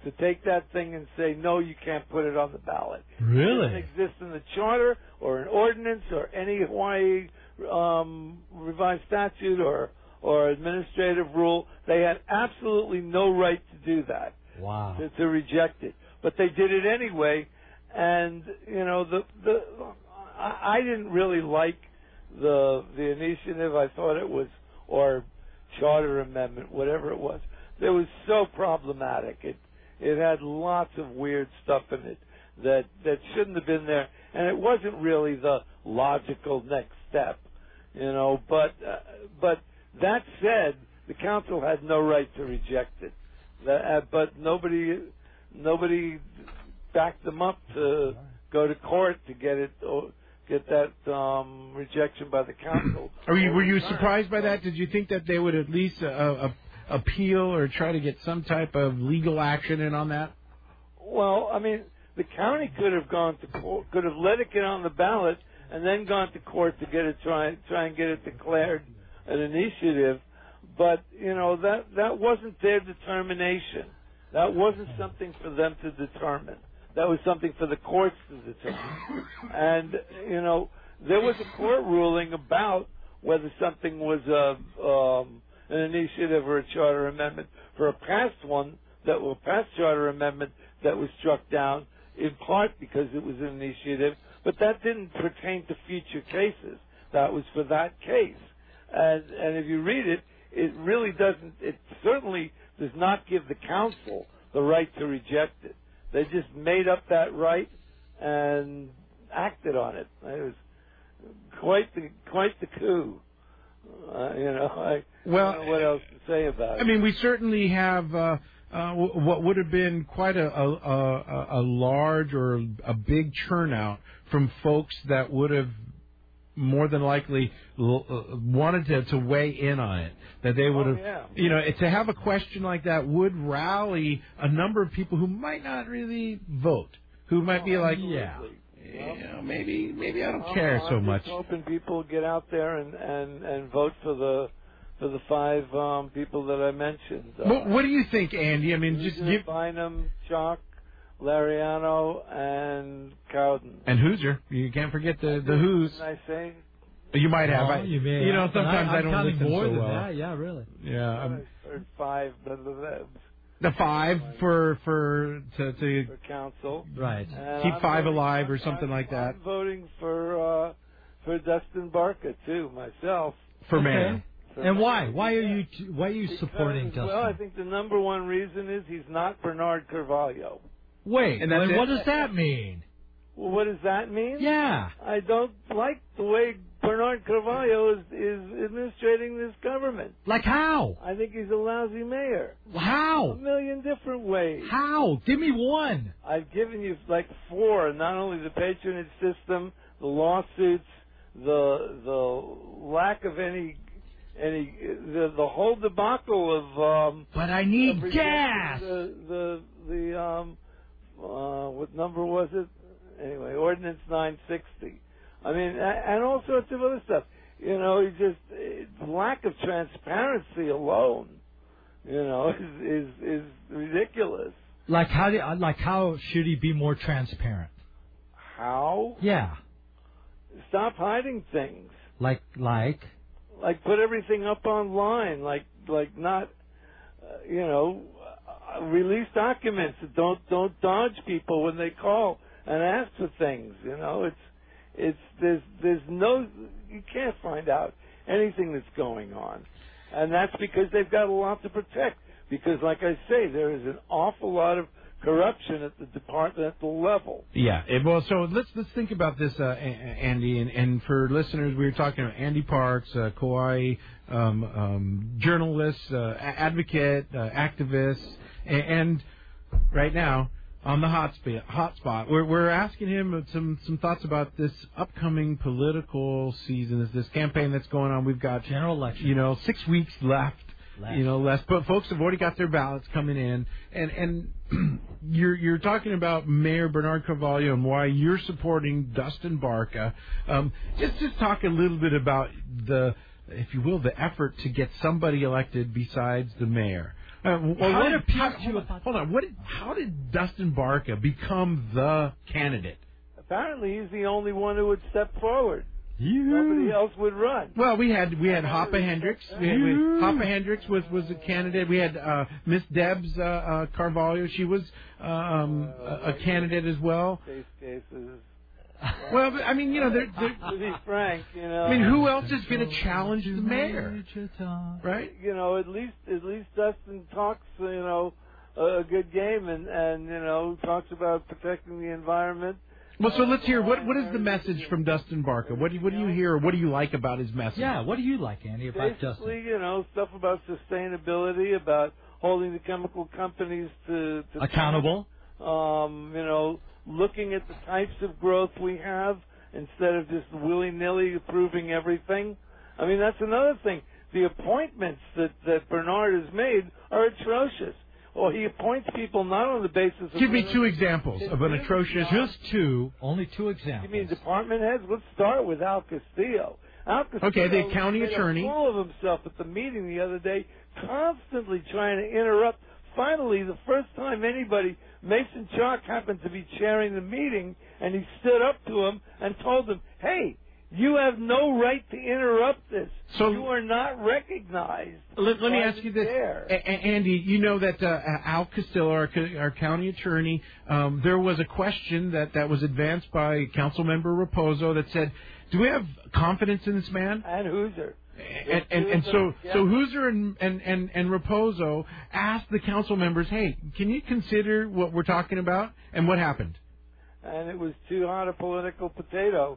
to take that thing and say, no, you can't put it on the ballot. Really? It doesn't exist in the charter or an ordinance or any Hawaii um, revised statute or, or administrative rule. They had absolutely no right to do that. Wow. To, to reject it. But they did it anyway, and, you know, the the I, I didn't really like the the initiative. I thought it was, or charter amendment, whatever it was. It was so problematic. It it had lots of weird stuff in it that that shouldn't have been there, and it wasn't really the logical next step, you know. But uh, but that said, the council had no right to reject it. That, uh, but nobody nobody backed them up to go to court to get it. Uh, get that um, rejection by the council. Are you, were you surprised by that? Did you think that they would at least uh, uh, appeal or try to get some type of legal action in on that? Well, I mean, the county could have gone to court, could have let it get on the ballot, and then gone to court to get it try try and get it declared an initiative. But you know that that wasn't their determination. That wasn't something for them to determine. That was something for the courts to determine. And, you know, there was a court ruling about whether something was a, um, an initiative or a charter amendment for a past one, that was a past charter amendment that was struck down, in part because it was an initiative, but that didn't pertain to future cases. That was for that case. And, and if you read it, it really doesn't, it certainly does not give the council the right to reject it. They just made up that right and acted on it. It was quite the quite the coup. Uh, you know, I, well, I don't know what else to say about it. I mean, we certainly have uh, uh, w- what would have been quite a, a, a, a large or a big turnout from folks that would have more than likely l- uh, wanted to, to weigh in on it. That they would oh, have, yeah. you know, to have a question like that would rally a number of people who might not really vote, who might oh, be like, yeah, you know, maybe maybe I don't I'm, care I'm so just much. hoping people get out there and, and, and vote for the for the five um, people that I mentioned. Uh, What, what do you think, Andy? I mean, just give Bynum, Chalk, Lariano, and Cowden. and Hoosier. You can't forget the the Who's. Didn't I say? You might have. Oh, I, you, may you know, have. sometimes I, I don't counting listen more so than well. that. Yeah, really. Yeah, I'm, I heard five, but the, the five for for to, to for council. Right. And keep I'm five voting, alive or I'm, something like that. I'm voting for uh, for Dustin Barca too, myself. For okay. mayor. For And mayor. why? Why are you t- why are you Because, supporting Dustin? Well, I think the number one reason is he's not Bernard Carvalho. Wait, And that's wait, it? what does that mean? Well, what does that mean? Yeah. I don't like the way Bernard Carvalho is, is administrating this government. Like how? I think he's a lousy mayor. A How? million different ways. How? Give me one. I've given you like four, not only the patronage system, the lawsuits, the the lack of any any the the whole debacle of um But I need of gas. the the the um uh what number was it? Anyway, Ordinance nine sixty. I mean, and all sorts of other stuff. You know, he just it, lack of transparency alone, you know, is is, is ridiculous. Like how? Do, like how should he be more transparent? How? Yeah. Stop hiding things. Like like. Like put everything up online. Like like not, uh, you know, uh, release documents. Don't don't dodge people when they call and ask for things. You know, it's it's there's there's no you can't find out anything that's going on, and that's because they've got a lot to protect. Because, like I say, there is an awful lot of corruption at the departmental level. Yeah. It, well, so let's let's think about this, uh, Andy, and, and for listeners, we were talking about Andy Parks, uh, Kauai um, um, journalist, uh, advocate, uh, activist, and, and right now on the hot spot, hot spot, we're we're asking him some some thoughts about this upcoming political season. This this campaign that's going on. We've got general election. You know, six weeks left. Left. You know, less, but folks have already got their ballots coming in, and and you're you're talking about Mayor Bernard Carvalho and why you're supporting Dustin Barca. Um, just just talk a little bit about the, if you will, the effort to get somebody elected besides the mayor. Uh, Well, how what did, appeals how, to you hold, on, about- hold on. What did, how did Dustin Barca become the candidate? Apparently, he's the only one who would step forward. Nobody else would run. Well, we had we had Hoppa Hendricks. We had, we, Hoppa Hendricks was, was a candidate. We had uh, Miss Debs uh, uh, Carvalho. She was um, a, a candidate as well. Case cases. Well, but, I mean, you know, they're, they're, To be frank, you know. I mean, who else is going to challenge the mayor, right? You know, at least at least Dustin talks, you know, a good game, and and you know talks about protecting the environment. Well, so let's hear what what is the message from Dustin Barca? What do you, what do you hear, or what do you like about his message? Yeah, what do you like, Andy, about Basically, Justin? you know, stuff about sustainability, about holding the chemical companies to, to Accountable. Um, you know, looking at the types of growth we have instead of just willy-nilly approving everything. I mean, that's another thing. The appointments that, that Bernard has made are atrocious. Well, he appoints people not on the basis of... Give me two examples of an atrocious... Just two, only two examples. You mean department heads? Let's start with Al Castillo. Al Castillo Okay, the county made a attorney. fool of himself at the meeting the other day, constantly trying to interrupt. Finally, the first time anybody, Mason Chalk happened to be chairing the meeting, and he stood up to him and told him, hey, you have no right to interrupt this. So- you are not recognized. Let, let me by ask the you this, chair. A- A- Andy. You know that uh, Al Castillo, our, co- our county attorney, um, there was a question that, that was advanced by Councilmember Raposo that said, "Do we have confidence in this man?" And Hooser. And and, and so so Hooser and, and, and, and Raposo asked the council members, "Hey, can you consider what we're talking about?" And what happened? And it was too hot a political potato.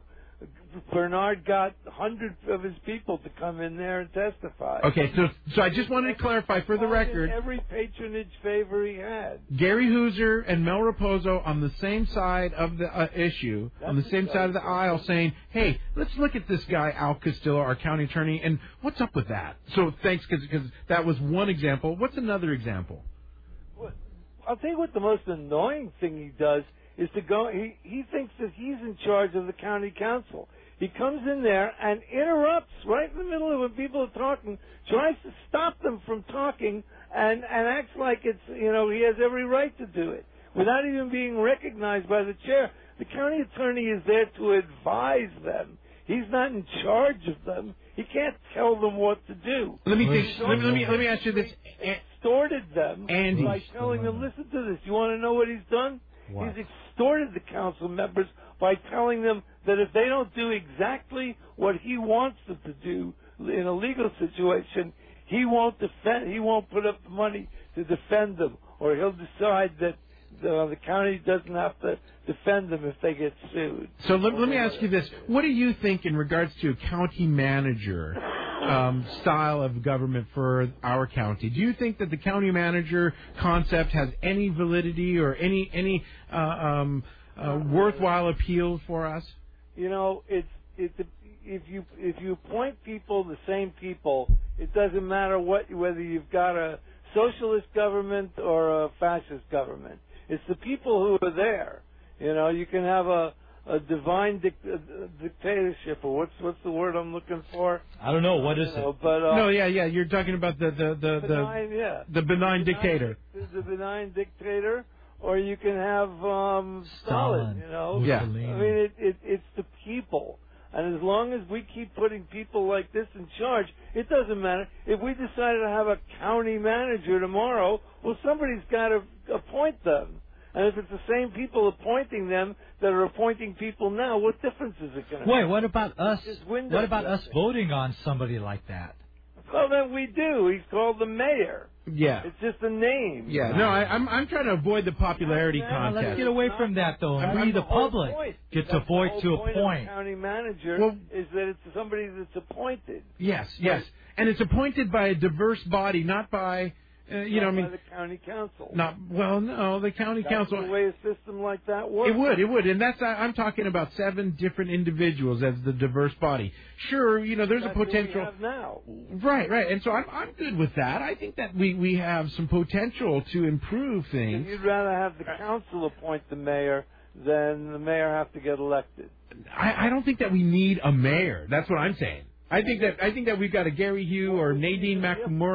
Bernard got hundreds of his people to come in there and testify. Okay, so so I just wanted to clarify for the record. Every patronage favor he had. Gary Hooser and Mel Raposo on the same side of the uh, issue, on the same side of the aisle, saying, "Hey, let's look at this guy, Al Castillo, our county attorney, and what's up with that?" So thanks, because that was one example. What's another example? Well, I'll tell you what the most annoying thing he does is to go, he, he thinks that he's in charge of the county council. He comes in there and interrupts right in the middle of when people are talking, tries to stop them from talking, and, and acts like it's, you know, he has every right to do it without even being recognized by the chair. The county attorney is there to advise them. He's not in charge of them. He can't tell them what to do. Let me He's think, let me let me let me ask you this. extorted them Andy. by telling them, listen to this. You want to know what he's done? What? He's extorted the council members by telling them that if they don't do exactly what he wants them to do in a legal situation, he won't defend. He won't put up the money to defend them, or he'll decide that the, the county doesn't have to defend them if they get sued. So let, let me ask you this: what do you think in regards to a county manager um, style of government for our county? Do you think that the county manager concept has any validity or any any uh, um, uh, worthwhile appeal for us? You know, it's it's if you if you appoint people, the same people, it doesn't matter what whether you've got a socialist government or a fascist government. It's the people who are there. You know, you can have a a divine dic- uh, dictatorship, or what's what's the word I'm looking for? I don't know. What is You know, it? but uh, No, yeah, yeah. You're talking about the the the benign, the, yeah, the benign dictator. the benign dictator, or you can have um, Stalin. Stalin. You know, Yeah. I mean, it, it it's the people. And as long as we keep putting people like this in charge, it doesn't matter. If we decided to have a county manager tomorrow, well, somebody's got to appoint them. And if it's the same people appointing them that are appointing people now, what difference is it going to Wait, make? what about us? Just window What about us dressing. voting on somebody like that? Well, then we do. He's called the mayor. Yeah, It's just a name. yeah. No, I, I'm I'm trying to avoid the popularity Now, Now, let's contest. get away from that, though, and That's we, the whole public, point. get to That's the vote whole to point appoint. Of the county manager Well- is that it's somebody that's appointed. Yes, yes, and it's appointed by a diverse body, not by uh, you know, I not by mean, the county council. not well, no, the county That's council. the way a system like that works. It would, it would, and that's I, I'm talking about seven different individuals as the diverse body. Sure, you know, there's That's a what we potential. have now. Right, right, and so I'm I'm good with that. I think that we we have some potential to improve If things. you'd rather have the council appoint the mayor than the mayor have to get elected. I, I don't think that we need a mayor. That's what I'm saying. I think that I think that we've got a Gary Hugh or Nadine Nakamura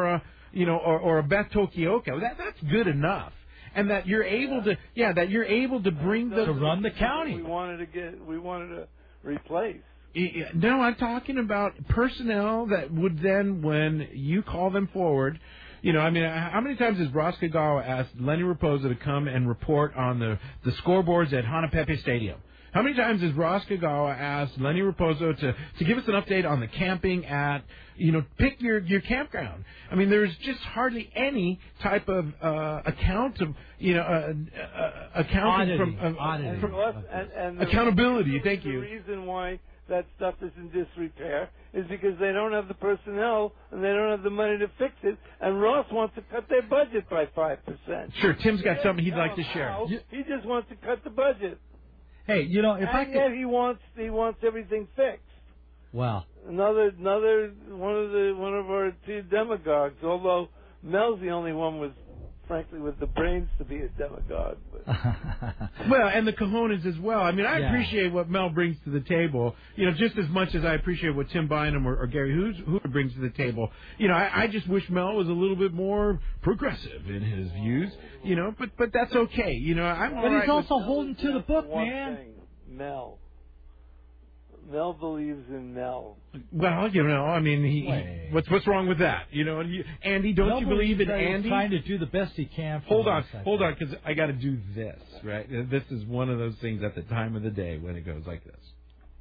you know, or, or a Beth Tokioka. That that's good enough. And that you're able to, yeah, that you're able to bring the to run the county. We wanted to get, we wanted to replace. No, I'm talking about personnel that would then, when you call them forward, you know, I mean, how many times has Ross Kagawa asked Lenny Raposa to come and report on the, the scoreboards at Hanapepe Stadium? How many times has Ross Kagawa asked Lenny Raposo to, to give us an update on the camping at, you know, pick your, your campground? I mean, there's just hardly any type of uh, account of, you know, uh, uh, accounting Oddity. from, uh, Oddity. from And, and the accountability. reason, Thank the you. reason why that stuff is in disrepair is because they don't have the personnel and they don't have the money to fix it. And Ross wants to cut their budget by five percent. Sure, Tim's got something he'd Tell like to him share. how. He just wants to cut the budget. Hey, you know, if and I could, yet he wants he wants everything fixed. well, Another another one of the one of our two demagogues. Although Mel's the only one with, frankly, with the brains to be a demagogue. But. Well, and the cojones as well. I mean, I Yeah. appreciate what Mel brings to the table, you know, just as much as I appreciate what Tim Bynum or, or Gary Hoover brings to the table. You know, I, I just wish Mel was a little bit more progressive in his views, you know, but but that's okay. You know, I'm all but right he's also with, holding to the book, One man. thing, Mel. Mel believes in Mel. well, you know, I mean, he, Wait. he what's what's wrong with that? You know, and you, Andy, don't you Nobody believe in that he's Andy? Trying to do the best he can. For Hold on, us, I hold think. on, because I got to do this, right? This is one of those things at the time of the day when it goes like this.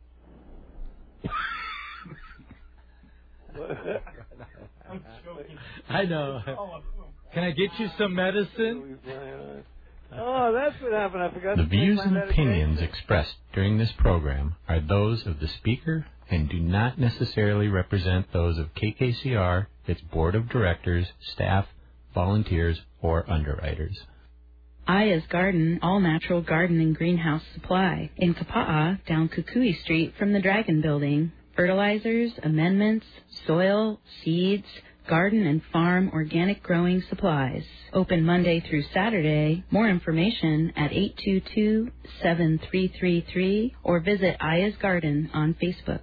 I know. Can I get you some medicine? Oh, that's what happened. I forgot The to take views my and medication. opinions expressed during this program are those of the speaker and do not necessarily represent those of K K C R, its board of directors, staff, volunteers, or underwriters. Aya's Garden, all-natural garden and greenhouse supply. In Kapa'a, down Kukui Street from the Dragon Building. Fertilizers, amendments, soil, seeds, garden and farm organic growing supplies. Open Monday through Saturday. More information at eight two two, seven three three three or visit Aya's Garden on Facebook.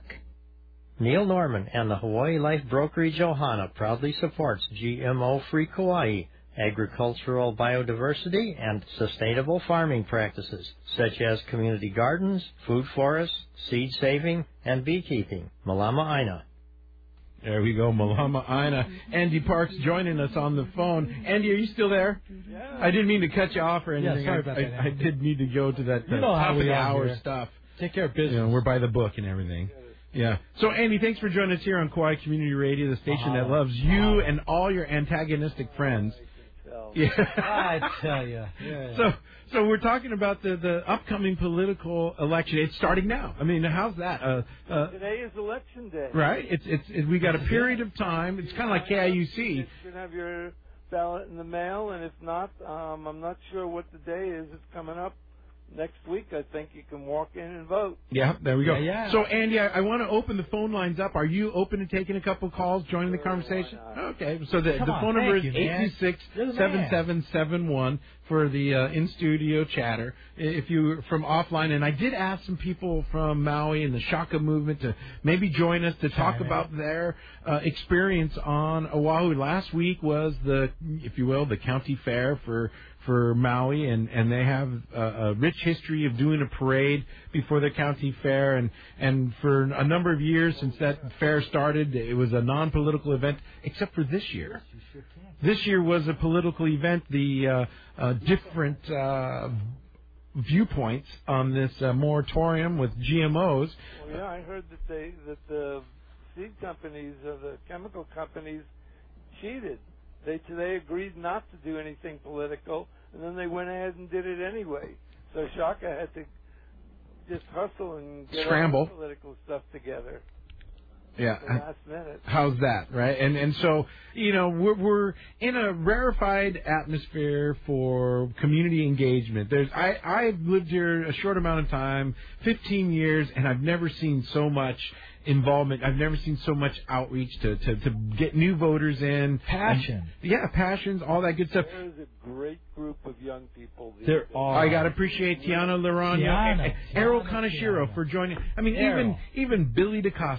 Neil Norman and the Hawaii Life Brokerage Ohana proudly supports G M O-free Kauai, agricultural biodiversity, and sustainable farming practices, such as community gardens, food forests, seed saving, and beekeeping. Malama Aina. There we go, Malama Aina. Andy Parks joining us on the phone. Andy, are you still there? Yeah. I didn't mean to cut you off or anything. Yeah, sorry I, about I, that, I Andy. did need to go to that You uh, know how top of we the are hour here. stuff. Take care of business. You know, we're by the book and everything. Yeah. So, Andy, thanks for joining us here on Kauai Community Radio, the station that loves you and all your antagonistic friends. Yeah. I tell you. Yeah. So, so we're talking about the, the upcoming political election. It's starting now. I mean, how's that? Uh, uh, Today is election day. right? It's it's it, we got a period of time. It's kind of like K I U C. You should have your ballot in the mail, and if not, um, I'm not sure what the day is. It's coming up next week. I think you can walk in and vote. Yeah, there we go. Yeah, yeah. So, Andy, I, I want to open the phone lines up. Are you open to taking a couple calls, joining the Sure, conversation? why not? Okay. So the, Come the on, phone number is thank you, eight man. two six, You're the seven man. seven seven one for the uh, in-studio chatter. If you're from offline, and I did ask some people from Maui and the Shaka movement to maybe join us to talk Chime in. about their uh, experience on Oahu. Last week was the, if you will, the county fair for for Maui, and, and they have a, a rich history of doing a parade before the county fair, and, and for a number of years since that fair started, it was a non-political event, except for this year. This year was a political event. The uh, uh, different uh, viewpoints on this uh, moratorium with G M Os. Well, yeah, I heard that they that the seed companies or the chemical companies cheated. They they agreed not to do anything political, and then they went ahead and did it anyway. So Shaka had to just hustle and get Scramble. all the political stuff together Yeah. at the last minute. How's that, right? And and so, you know, we're we're in a rarefied atmosphere for community engagement. There's I I've lived here a short amount of time, fifteen years, and I've never seen so much involvement. I've never seen so much outreach to, to, to get new voters in. Passion. And, yeah, passions, all that good stuff. There is a great group of young people. these There days. are. I got to appreciate Tiana Laron, Tiana, Errol Tiana, Kaneshiro Tiana. for joining. I mean, Errol. even even Billy DaCosta,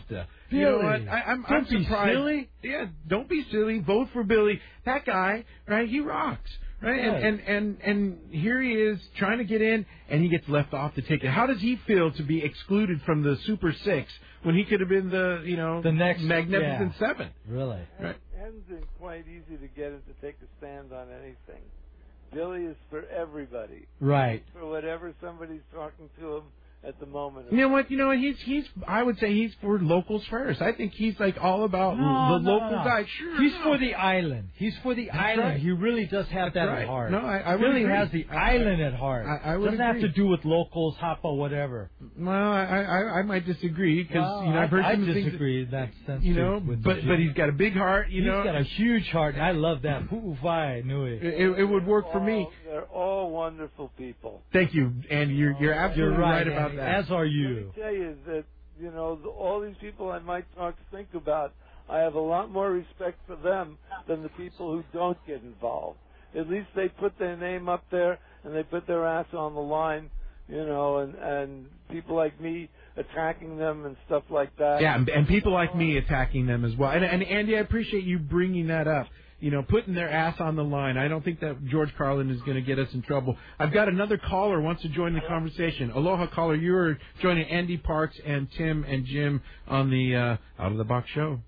You know Billy. what? I, I'm, Don't I'm be surprised. silly. Yeah, don't be silly. Vote for Billy. That guy, right? He rocks, right? Right. And, and and and here he is trying to get in, and he gets left off the ticket. How does he feel to be excluded from the Super Six when he could have been the, you know, The next Magnificent yeah. Seven? Really? Right. It's quite easy to get him to take a stand on anything. Billy is for everybody. Right. For whatever somebody's talking to him at the moment. You know what? You know what? He's he's. I would say he's for locals first. I think he's like all about No, the no, local no, no. guy. Sure, He's no. for the island. He's for the That's island. right. He really does have That's that right. at heart. No, I, I would really agree. has the I, island I, at heart. I, I would Doesn't agree. have to do with locals, Hapa, whatever. Well, I I, I might disagree because Well, you know I've heard I, I some things that- disagree in that sense. You too, know, with but the but Jew. he's got a big heart. You He's know, got a huge heart, and I love that. Pu'uvai Nui. it, it would work for me. All- They're all wonderful people. Thank you, and you're you're absolutely You're right, about Andy, that. as are Let you. me tell you that, you know, the, all these people I might talk to think about, I have a lot more respect for them than the people who don't get involved. At least they put their name up there and they put their ass on the line, you know, and, and people like me attacking them and stuff like that. Yeah, and, and people like me attacking them as well. And, and Andy, I appreciate you bringing that up. You know, putting their ass on the line. I don't think that George Carlin is going to get us in trouble. I've got another caller who wants to join the conversation. Aloha, caller. You are joining Andy Parks and Tim and Jim on the uh, Out of the Box show.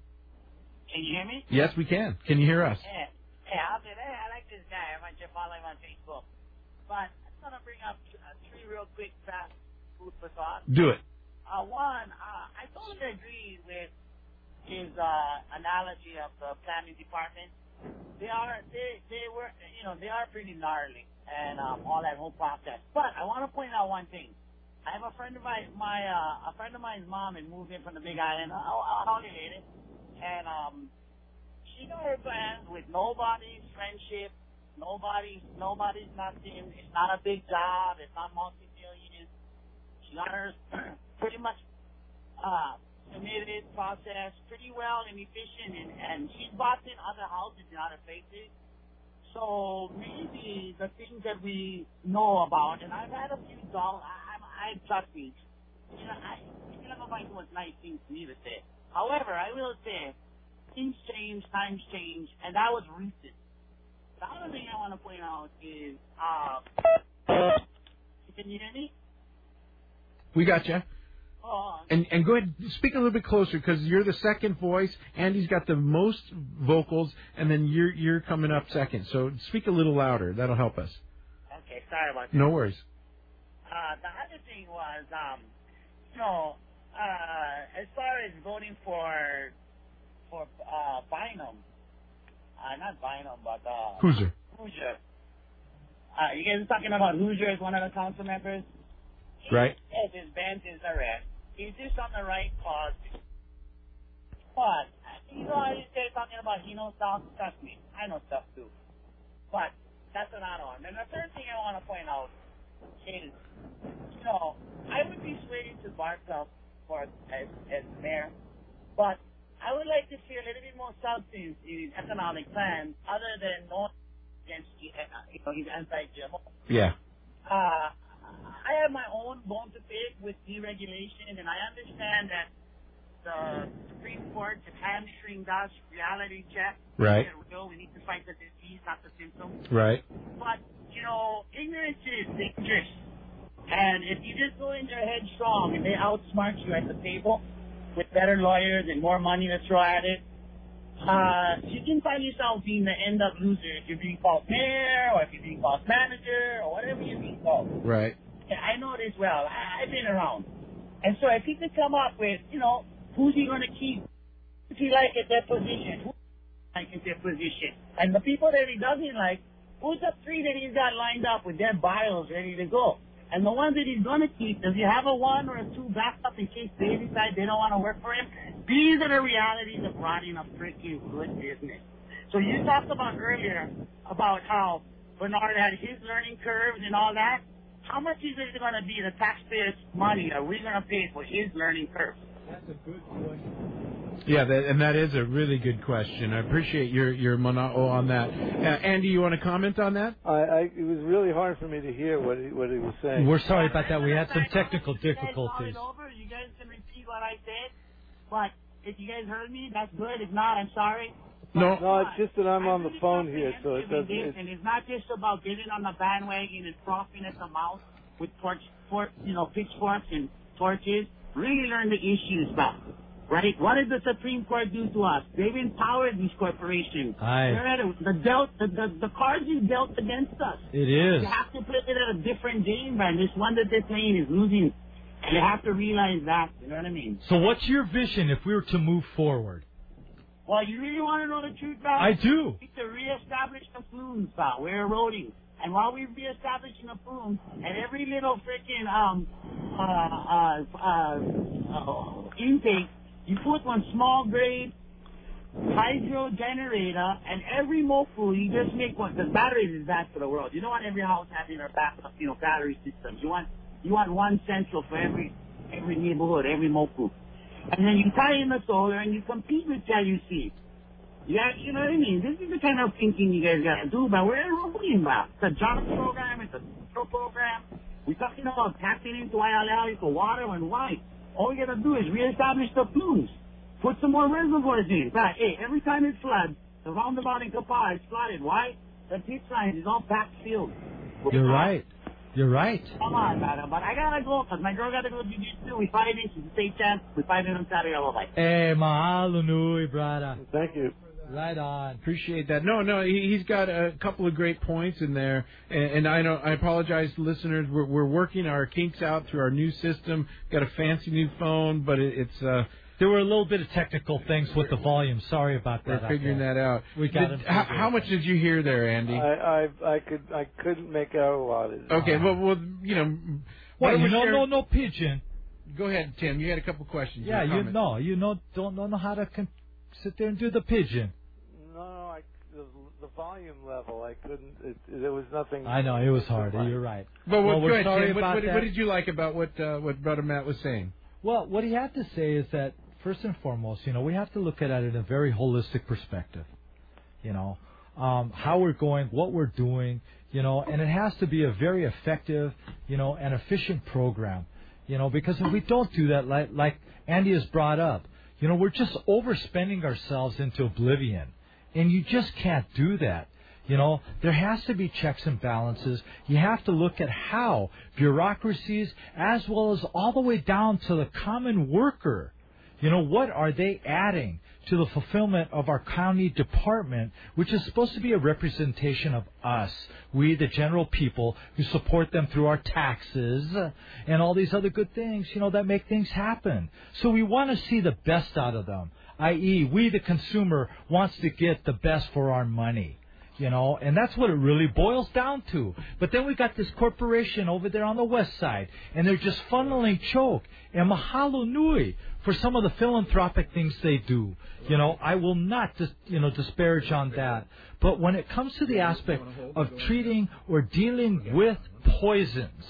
Can you hear me? Yes, we can. Can you hear us? Yeah. Hey, I'll be there. I like this guy. I might just follow him on Facebook. But I just want to bring up uh, three real quick fast food for thought. Do it. Uh, one, uh, I totally agree with his uh, analogy of the planning department. They are, they, they were, you know, they are pretty gnarly and um, all that whole process. But I want to point out one thing. I have a friend of my, my uh, a friend of mine's mom had moved in from the Big Island, a holiday lady, and um, she got her plans with nobody's friendship, nobody's, nobody's nothing. It's not a big job. It's not multi-million. She got hers pretty much uh, submitted, processed pretty well and efficient, and, and she's bought in other houses in other places. So maybe the things that we know about, and I've had a few dolls, I, I, I trust me, you know, I, you know, nobody was nice things to me to say. However, I will say, things change, times change, and that was recent. The other thing I want to point out is, uh, can you hear me? We got you. Oh, And and go ahead, speak a little bit closer because you're the second voice. Andy's got the most vocals, and then you're you're coming up second. So speak a little louder. That'll help us. okay, sorry about that. No worries. Uh, the other thing was, um, you know, uh, as far as voting for for uh, Bynum, uh, not Bynum, but uh, Hoosier. Hoosier. Uh, you guys are talking about Hoosier as one of the council members. Right. Yes, his bent is arrest. He's just on the right cause. But, you know, I just started talking about he knows stuff. Trust me, I know stuff too. But that's another one. And the third thing I want to point out is, you know, I would be swayed to Bartop for as, as mayor, but I would like to see a little bit more substance in his economic plan other than no against, you know, he's anti-G M O. Yeah. Uh, I have my own bone to pick with deregulation, and I understand that the Supreme Court is hamstring us reality check. Right. We need to fight the disease, not the symptom. Right. But, you know, ignorance is dangerous. And if you just go in your head strong and they outsmart you at the table with better lawyers and more money to throw at it, uh, you can find yourself being the end up loser if you're being called mayor or if you're being called manager or whatever you're being called. Right. Yeah, I know this well. I, I've been around. And so if he could come up with, you know, who's he going to keep? Who's he like at that position? Who's he like at that position? And the people that he doesn't like, who's the three that he's got lined up with their bios ready to go? And the ones that he's going to keep, does he have a one or a two backup in case they decide they don't want to work for him? These are the realities of running a freaking good business. So you talked about earlier about how Bernard had his learning curves and all that. How much is it going to be the taxpayers' money are we going to pay for his learning curve? That's a good question. Yeah, that, and that is a really good question. I appreciate your your mana'o on that. Uh, Andy, you want to comment on that? I, I it was really hard for me to hear what he, what he was saying. We're sorry about that. We had some technical You guys difficulties. thought it over. You guys can repeat what I said. But if you guys heard me, that's good. If not, I'm sorry. No, But, no, uh, it's just that I'm I on the really phone love here, so it Thanksgiving doesn't. Day, It, and it's not just about getting on the bandwagon and frothing at the mouth with torch, tor- you know, pitchforks and torches. Really learn the issues back. Right? What did the Supreme Court do to us? They've empowered these corporations. Aye. They're at a, the dealt, the, the the cards is dealt against us. It is. You have to play it at a different game, man. This one that they're playing is losing. And you have to realize that. You know what I mean? So what's your vision if we were to move forward? Well, you really want to know the truth, pal? I do. We need to reestablish the plumes, pal. We're eroding. And while we're reestablishing the plumes, and every little freaking um, uh, uh, uh, uh, intake, you put one small grade hydro generator, and every mofu, you just make one. Because batteries is bad for the world. You don't want every house having their backup, you know, battery systems. You want you want one central for every every neighborhood, every mofu. And then you tie in the solar, and you compete with L U C. Yeah, you know what I mean? This is the kind of thinking you guys got to do, but we're eroding, about. It's a job program, it's a social program. We're talking about tapping into I L L, into water and why. All we got to do is reestablish the plumes. Put some more reservoirs in. But, hey, every time it floods, the roundabout in Kapaa is flooded. Why? The pitch lines is all backfilled. You're right. You're right. Come on, madam. But I got to go, because my girl got to go to jiu-jitsu. We fight it. She's a state champ. We fight it on Saturday. Bye-bye. Hey, mahalo nui, brother. Thank you. Right on. Appreciate that. No, no, he, he's got a couple of great points in there, and, and I know I apologize, listeners. We're, we're working our kinks out through our new system. Got a fancy new phone, but it, it's uh, there were a little bit of technical things with the volume. Sorry about that. We're figuring that out. We got did, it. how, how much did you hear there, Andy? I, I I could I couldn't make out a lot of it. Okay, well, well, you know, Well, you know, share... no, no pigeon. Go ahead, Tim. You had a couple questions. Yeah, you comments. know, you know, don't don't know how to con- sit there and do the pigeon. No, no, I, the, the volume level, I couldn't. It, there was nothing. I know it was hard. You're right. But well, what, we're go ahead, sorry Tim. What, about what, that. what did you like about what uh, what Brother Matt was saying? Well, what he had to say is that first and foremost, you know, we have to look at it in a very holistic perspective. You know, um, how we're going, what we're doing, you know, and it has to be a very effective, you know, and efficient program. You know, because if we don't do that, like, like Andy has brought up, you know, we're just overspending ourselves into oblivion. And you just can't do that. You know, there has to be checks and balances. You have to look at how bureaucracies, as well as all the way down to the common worker, you know, what are they adding to the fulfillment of our county department, which is supposed to be a representation of us, we the general people who support them through our taxes and all these other good things, you know, that make things happen. So we want to see the best out of them, that is, we the consumer wants to get the best for our money. You know, and that's what it really boils down to. But then we got this corporation over there on the west side, and they're just funneling choke. And mahalo nui for some of the philanthropic things they do. You know, I will not, dis, you know, disparage on that. But when it comes to the aspect of treating or dealing with poisons,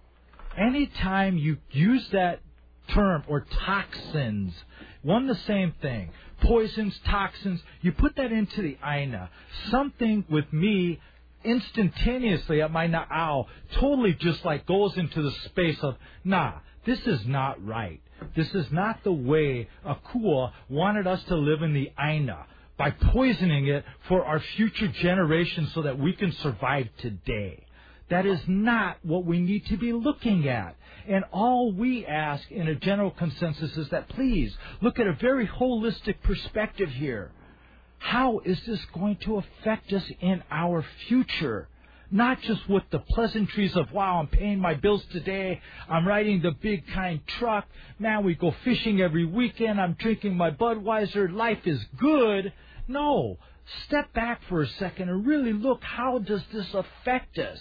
anytime you use that term, or toxins, one the same thing. Poisons, toxins, you put that into the aina. Something with me instantaneously at my na'au totally just like goes into the space of, nah, this is not right. This is not the way Akua wanted us to live in the aina, by poisoning it for our future generations so that we can survive today. That is not what we need to be looking at. And all we ask in a general consensus is that please look at a very holistic perspective here. How is this going to affect us in our future? Not just with the pleasantries of, wow, I'm paying my bills today, I'm riding the big kind truck, man, we go fishing every weekend, I'm drinking my Budweiser, life is good. No, step back for a second and really look, how does this affect us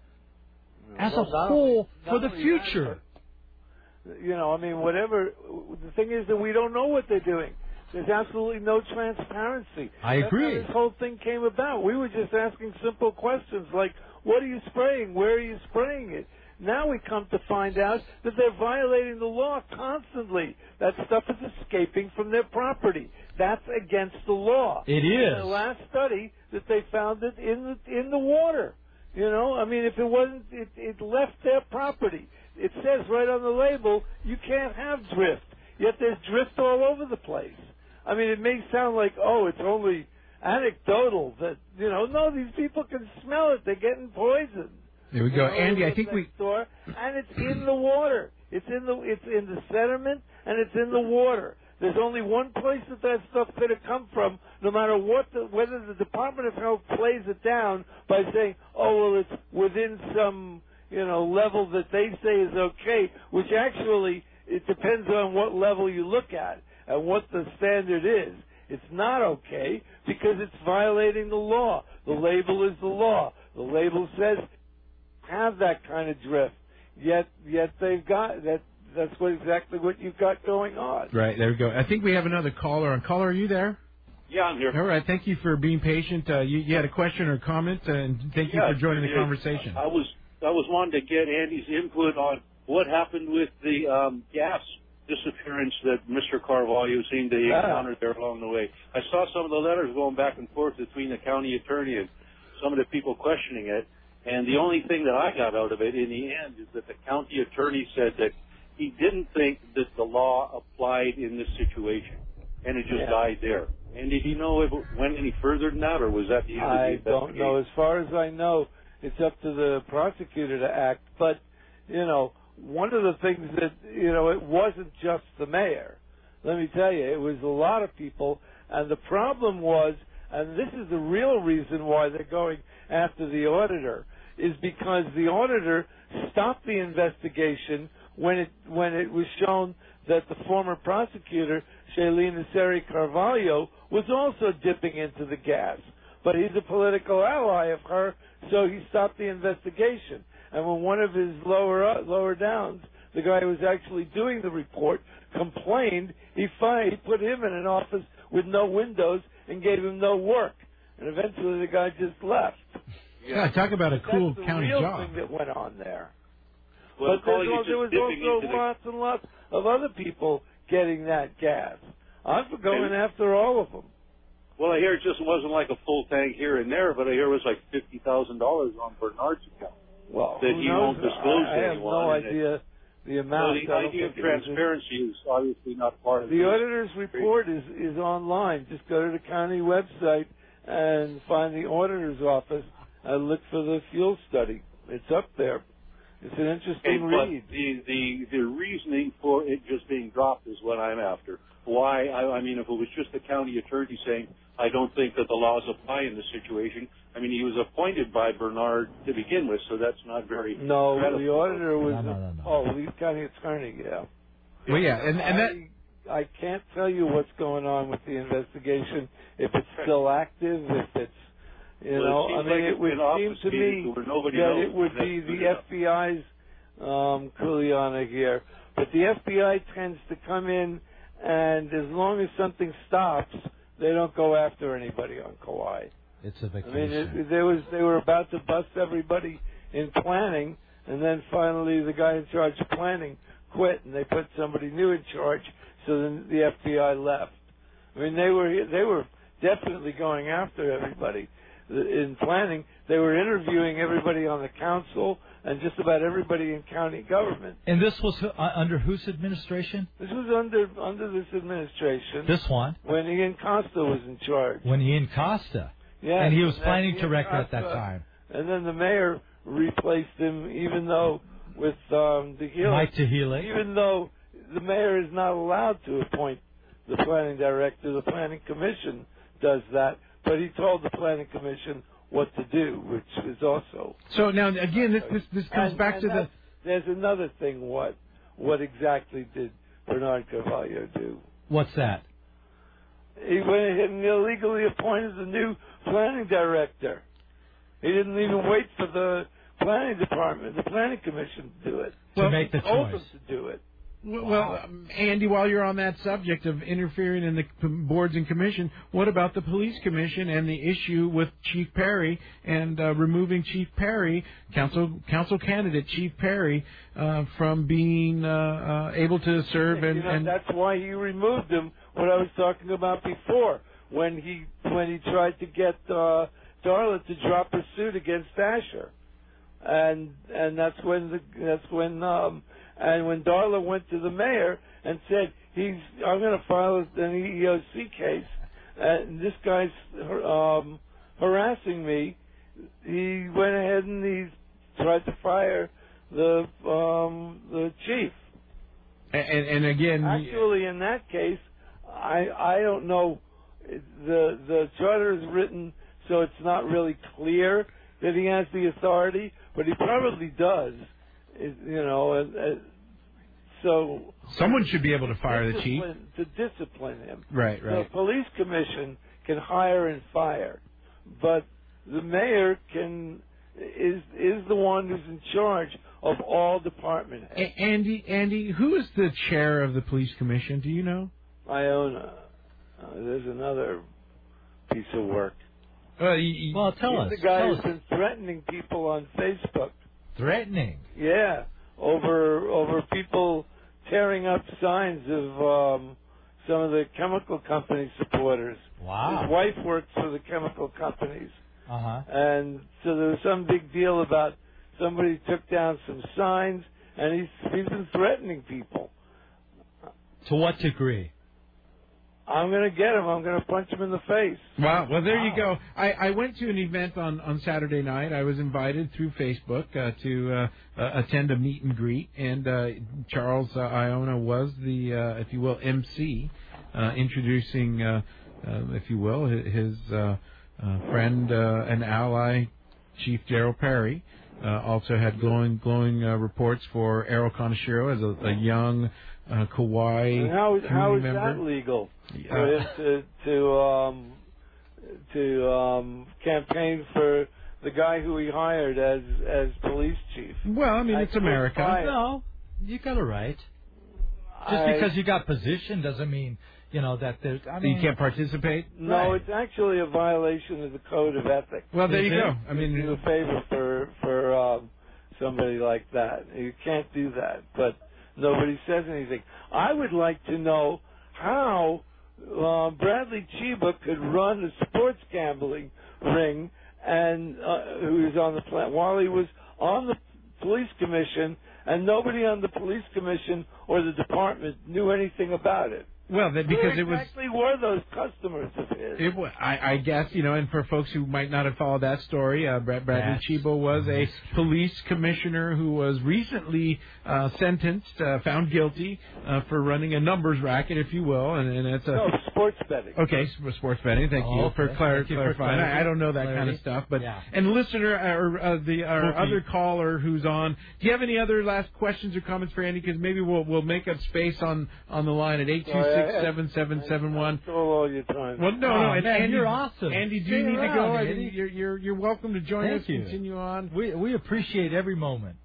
as well, a whole for the only future? That, you know, I mean, whatever. The thing is that we don't know what they're doing. There's absolutely no transparency. I agree. That's how this whole thing came about. We were just asking simple questions like, what are you spraying? Where are you spraying it? Now we come to find out that they're violating the law constantly. That stuff is escaping from their property. That's against the law. It In is. the last study that they found it in the, in the water. You know, I mean, if it wasn't, it, it left their property. It says right on the label, you can't have drift. yet there's drift all over the place. I mean, it may sound like, oh, it's only anecdotal that, you know, no, these people can smell it. They're getting poisoned. There we go. You know, Andy, I think we... Door, and it's in the water. It's in the it's in the sediment, and it's in the water. There's only one place that that stuff could have come from, no matter what, the, whether the Department of Health plays it down by saying, oh, well, it's within some, you know, level that they say is okay, which actually, it depends on what level you look at and what the standard is. It's not okay because it's violating the law. The label is the law. The label says have that kind of drift. Yet, yet they've got that. That's what exactly what you've got going on. Right, there we go. I think we have another caller. On caller, are you there? Yeah, I'm here. All right, thank you for being patient. Uh, you, you had a question or comment, and thank you yeah, for joining the yeah. conversation. I was I was wanting to get Andy's input on what happened with the um, gas disappearance that Mister Carvalho seemed to Ah. encounter there along the way. I saw some of the letters going back and forth between the county attorney and some of the people questioning it, and the only thing that I got out of it in the end is that the county attorney said that he didn't think that the law applied in this situation, and it just Yeah. died there. And did he know if it went any further than that, or was that the end I of the don't know. As far as I know, it's up to the prosecutor to act. But, you know, one of the things that, you know, it wasn't just the mayor. Let me tell you, it was a lot of people. And the problem was, and this is the real reason why they're going after the auditor, is because the auditor stopped the investigation when it when it was shown that the former prosecutor, Shailene Seri Carvalho, was also dipping into the gas. But he's a political ally of her, so he stopped the investigation. And when one of his lower uh, lower downs, the guy who was actually doing the report, complained, he, fi- he put him in an office with no windows and gave him no work. And eventually the guy just left. Yeah, talk about a cool That's the county real job. thing that went on there. Well, but there's calling it al- just there was dipping also into the- lots and lots of other people getting that gas. I'm for going And- after all of them. Well, I hear it just wasn't like a full tank here and there, but I hear it was like fifty thousand dollars on Bernard's account. Well, that who he knows? won't disclose I, I to have anyone. no and it- idea the So amount. the I don't idea of think it was in- transparency is obviously not part of The this. auditor's report is, is online. Just go to the county website and find the auditor's office and look for the fuel study. It's up there. It's an interesting Okay, but read. the, the the reasoning for it just being dropped is what I'm after. Why? I, I mean, if it was just the county attorney saying, I don't think that the laws apply in this situation, I mean, he was appointed by Bernard to begin with, so that's not very No, credible. the auditor was. No, no, no, no. Oh, the county attorney, yeah. Well, yeah, and, and that... I, I can't tell you what's going on with the investigation, if it's still active, if it's, you Well, it know, I seems mean, like it it's would been seem to obfuscated me where nobody that knows. it would That's be good the enough. F B I's um, Kuliana here. But the F B I tends to come in, and as long as something stops, they don't go after anybody on Kauai. It's a I vacation. mean, it, there was they were about to bust everybody in planning, and then finally the guy in charge of planning quit, and they put somebody new in charge. So then the F B I left. I mean, they were they were definitely going after everybody in planning. They were interviewing everybody on the council and just about everybody in county government. And this was uh, under whose administration? This was under under this administration. This one? When Ian Costa was in charge. When Ian Costa. Yeah, And he was and then planning Ian director at that Costa- time. And then the mayor replaced him, even though with um, Tehile, Mike Tehile. even though the mayor is not allowed to appoint the planning director, the planning commission does that. But he told the planning commission what to do, which is also. So now, again, this this, this comes And- back and to the... that's- There's another thing. What what exactly did Bernard Carvalho do? What's that? He went ahead and illegally appointed the new planning director. He didn't even wait for the planning department, the planning commission to do it. To make the He told choice. them to do it. Well, well, um, Andy, while you're on that subject of interfering in the c- boards and commission, what about the police commission and the issue with Chief Perry and uh, removing Chief Perry, council council candidate Chief Perry, uh, from being uh, uh, able to serve? And, you know, and that's why he removed him. What I was talking about before, when he when he tried to get uh, Darla to drop her suit against Asher, and and that's when the that's when um, and when Darla went to the mayor and said he I'm going to file an E E O C case, and this guy's um, harassing me. He went ahead and he tried to fire the um, the chief. And, and, and again, actually, in that case, I I don't know. The the charter is written so it's not really clear that he has the authority, but he probably does. It, you know, and, and so someone should be able to fire the chief to discipline him. Right, right. The police commission can hire and fire, but the mayor can is is the one who's in charge of all department heads. A- Andy, Andy, who is the chair of the police commission? Do you know? Iona. Uh, there's another piece of work. Uh, you, well, tell He's us. the guy tell who's us. been threatening people on Facebook. Threatening? Yeah, over over people tearing up signs of um, some of the chemical company supporters. Wow. His wife works for the chemical companies. Uh-huh. And so there was some big deal about somebody took down some signs, and he's, he's been threatening people. To what degree? I'm going to get him. I'm going to punch him in the face. Wow. Well, there Wow. you go. I, I went to an event on, on Saturday night. I was invited through Facebook uh, to uh, uh, attend a meet and greet, and uh, Charles uh, Iona was the, uh, if you will, M C, uh, introducing, uh, uh, if you will, his, his uh, uh, friend uh, and ally, Chief Daryl Perry. Uh, also had glowing glowing uh, reports for Errol Kaneshiro as a, a young uh, Kauai And how, how is member. that legal Uh, for him to to um, to um, campaign for the guy who he hired as as police chief? Well, I mean, I it's quit America. fire. No, you got it right. Just I- because you got position doesn't mean, you know, that there's... I mean, you can't participate? No, Right. it's actually a violation of the code of ethics. Well, there Is you it? go. I Do mean, a favor for for um, somebody like that. You can't do that, but nobody says anything. I would like to know how uh, Bradley Chiba could run a sports gambling ring, and uh, who was on the plan while he was on the police commission, and nobody on the police commission or the department knew anything about it. well, that because Who it was. exactly were those customers of his? It, wa- I, I guess, you know, and for folks who might not have followed that story, uh, Brad, Bradley That's Chibo was a police commissioner who was recently uh, sentenced, uh, found guilty uh, for running a numbers racket, if you will, and, and it's a No, sports betting. okay s- sports betting. Thank Oh, you okay. for clar- Thank you for clarifying. I, I don't know that kind clarity. of stuff, but Yeah. and listener or uh, the our Bookie. other caller who's on, do you have any other last questions or comments for Andy? Because maybe we'll we'll make up space on on the line at eight two six seven seven seven one. Stole all your time. Well, no, Oh, no, and man, Andy, you're awesome. Andy, do Stay you need around, to go? I Andy. mean, you're you're you're welcome to join Thank us. you. Continue on. We we appreciate every moment.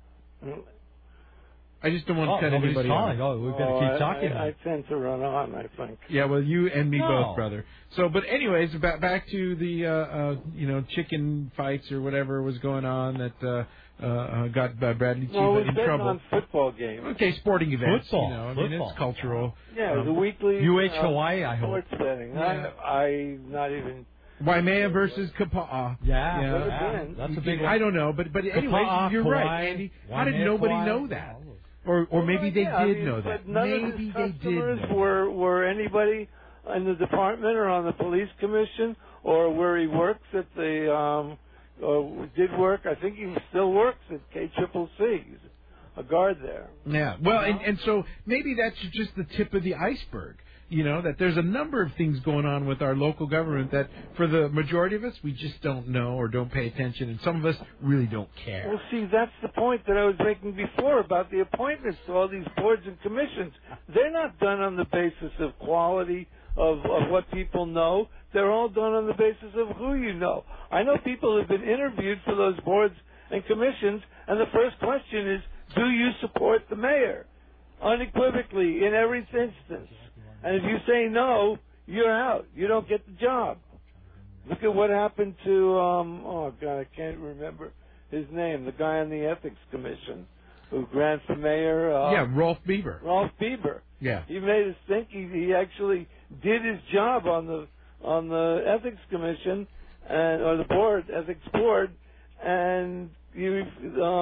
I just don't want to Oh, cut nobody's anybody calling. off. Oh, we've got to Oh, keep I- talking. I, I tend to run on, I think. Yeah, well, you and me No. both, brother. So, but anyways, back back to the uh, uh, you know chicken fights or whatever was going on that uh, uh, got uh, Bradley No, Chiba it was in betting trouble. on football games. Okay, sporting events. Football, You know, I mean, football. it's cultural. Yeah, Um, the weekly U H uh, Hawaii, I hope. sports betting. Yeah. I, I not even. Waimea versus Kapa'a. Yeah, Yeah. yeah, that's a big one. I don't know, but but anyways, Kapa'a, you're Kauai, right, Andy. How did Waimea, nobody Kauai. know that? Or or maybe Well, they yeah, I did mean, know but that. None Maybe of his they did customers know. were were anybody in the department or on the police commission or where he works at the um or did work. I think he still works at K Triple C. He's a guard there. Yeah. Well, and and so maybe that's just the tip of the iceberg. You know, that there's a number of things going on with our local government that for the majority of us, we just don't know or don't pay attention. And some of us really don't care. Well, see, that's the point that I was making before about the appointments to all these boards and commissions. They're not done on the basis of quality of, of what people know. They're all done on the basis of who you know. I know people have been interviewed for those boards and commissions, and the first question is, do you support the mayor? Unequivocally, in every instance. And if you say no, you're out. You don't get the job. Look at what happened to, um, oh, God, I can't remember his name, the guy on the Ethics Commission who ran for mayor. Uh, Yeah, Rolf Bieber. Rolf Bieber. Yeah. He made us think he, he actually did his job on the on the Ethics Commission and or the board, Ethics Board, and he um,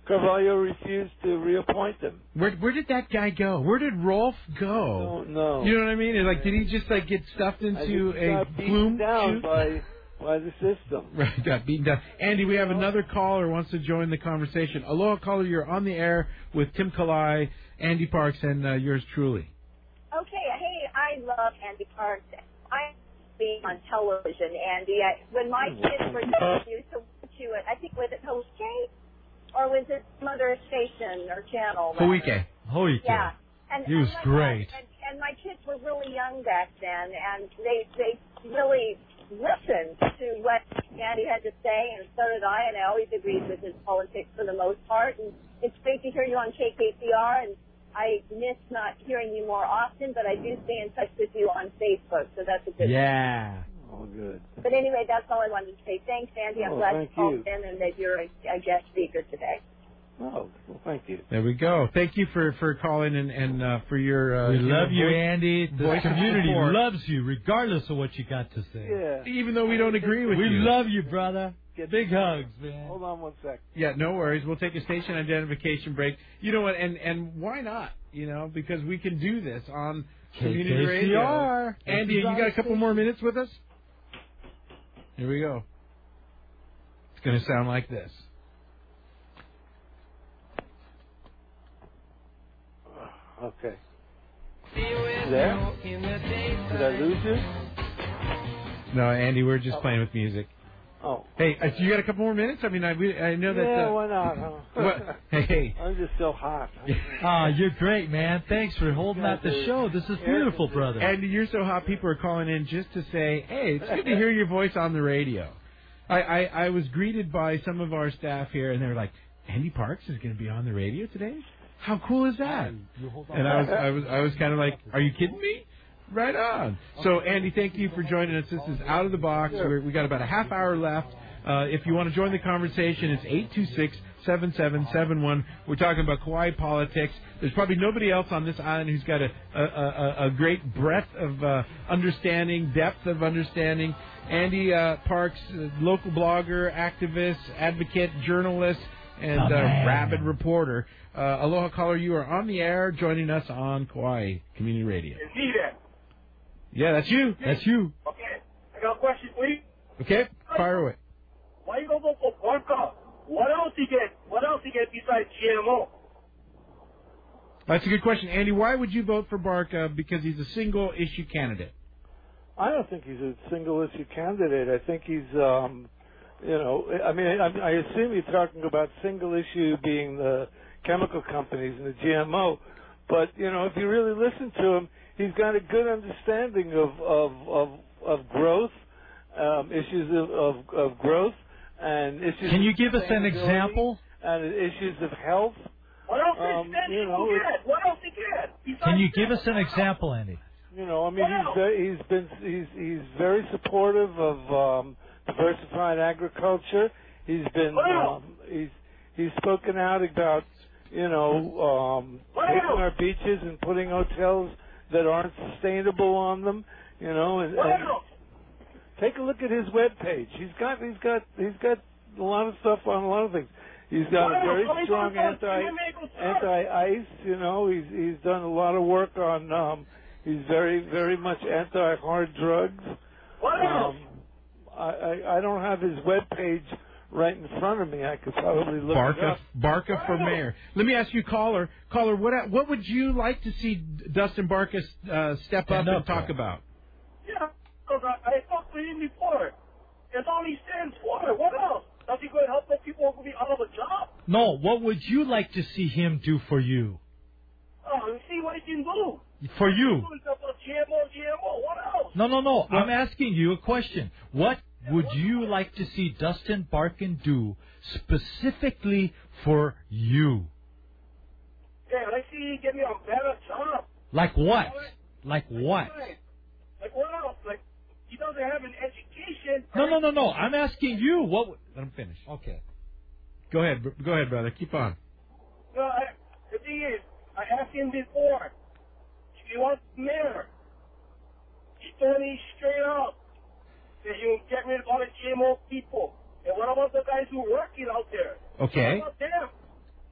Carvalho refused to reappoint him. Where where did that guy go? Where did Rolf go? don't know. You know what I mean? Like, did he just like get stuffed I into think he a got beaten plume down chute? by by the system. Right, got beaten down. Andy, we have another caller who wants to join the conversation. Aloha, caller, you're on the air with Tim Kalai, Andy Parks, and uh, yours truly. Okay, hey, I love Andy Parks. I being on television, Andy. I, when my kids were young, I used to watch you at, I think, was it Hoske? Or was it some other station or channel? Hoike. Hoike. Yeah. And, He was and my, great. And, and my kids were really young back then, and they they really listened to what Andy had to say, and so did I, and I always agreed with his politics for the most part. And it's great to hear you on K K C R, and I miss not hearing you more often, but I do stay in touch with you on Facebook, so that's a good Yeah. Oh, good. But anyway, that's all I wanted to say. Thanks, Andy. I'm Oh, glad thank you called you. in and that you're a, a guest speaker today. Oh, well, thank you. There we go. Thank you for, for calling and, and uh, for your... Uh, We your love you, voice- Andy. The voice of community support. loves you, regardless of what you got to say. Yeah. Even though we don't agree with we you. love you, brother. Big hugs, man. Hold on one sec. Yeah, no worries. We'll take a station identification break. You know what? And and why not? You know, because we can do this on community K K C R. radio. Andy, you got a couple more minutes with us? Here we go. It's going to sound like this. Okay. There? Did I lose you? No, Andy, we're just playing with music. Oh. Hey, uh, you got a couple more minutes? I mean, I, we, I know that... Yeah, uh, why not? Huh? what, hey, I'm just so hot. Ah, you're great, man. Thanks for holding out the show. This is beautiful, brother. Andy, you're so hot, people are calling in just to say, hey, it's good to hear your voice on the radio. I, I, I was greeted by some of our staff here, and they were like, Andy Parks is going to be on the radio today? How cool is that? And I was, I was, I was kind of like, are you kidding me? Right on. So, Andy, thank you for joining us. This is Out of the Box. We're, we got about a half hour left. Uh, if you want to join the conversation, it's eight two six, seven seven seven one. We're talking about Kauai politics. There's probably nobody else on this island who's got a, a, a, a great breadth of uh, understanding, depth of understanding. Andy uh, Parks, uh, local blogger, activist, advocate, journalist, and uh, rabid reporter. Uh, aloha, caller, you are on the air joining us on Kauai Community Radio. Is he there? Yeah, that's you. That's you. Okay. I got a question for you. Okay, fire away. Why you gonna vote for Barca? What else he get? What else he get besides G M O? That's a good question. Andy, why would you vote for Barca? Because he's a single-issue candidate. I don't think he's a single-issue candidate. I think he's, um, you know, I mean, I, I assume you're talking about single-issue being the chemical companies and the G M O. But, you know, if you really listen to him, he's got a good understanding of of of, of growth, um, issues of, of of growth, and issues. Can you of give us an sustainability example? And issues of health. What else Um, is you know, he it's- get? What else he get? Besides Can you give that? us an example, Andy? You know, I mean, he's very, he's been he's he's very supportive of um, diversified agriculture. He's been um, he's he's spoken out about you know um, taking our beaches and putting hotels that aren't sustainable on them. You know, and, and take a look at his webpage. He's got he's got he's got a lot of stuff on a lot of things. He's got a very strong anti anti ice. You know, he's he's done a lot of work on. Um, he's very very much anti hard drugs. Um, I, I I don't have his webpage right in front of me. I could probably look it Barca, up. Barca for mayor. Let me ask you, caller, caller, what what would you like to see Dustin Barca uh, step up Stand and up, talk yeah. about? Yeah, because I, I talked to him before. That's all he stands for. What else? Does he going to help the people who be out of a job? No, what would you like to see him do for you? Oh, and see what he can do. For you? G M O, G M O. What else? No, no, no. I'm asking you a question. What would you like to see Dustin Barkin do specifically for you? Yeah, let's see he get me a better job. Like what? Like what? Like what else? Like he doesn't have an education. No, no, no, no. I'm asking you. What? would- Let him finish. Okay. Go ahead, br- go ahead, brother. Keep on. No, I, the thing is, I asked him before. If you want mayor, he told me straight up that he will get rid of all the G M O people. And what about the guys who are working out there? Okay. What about them?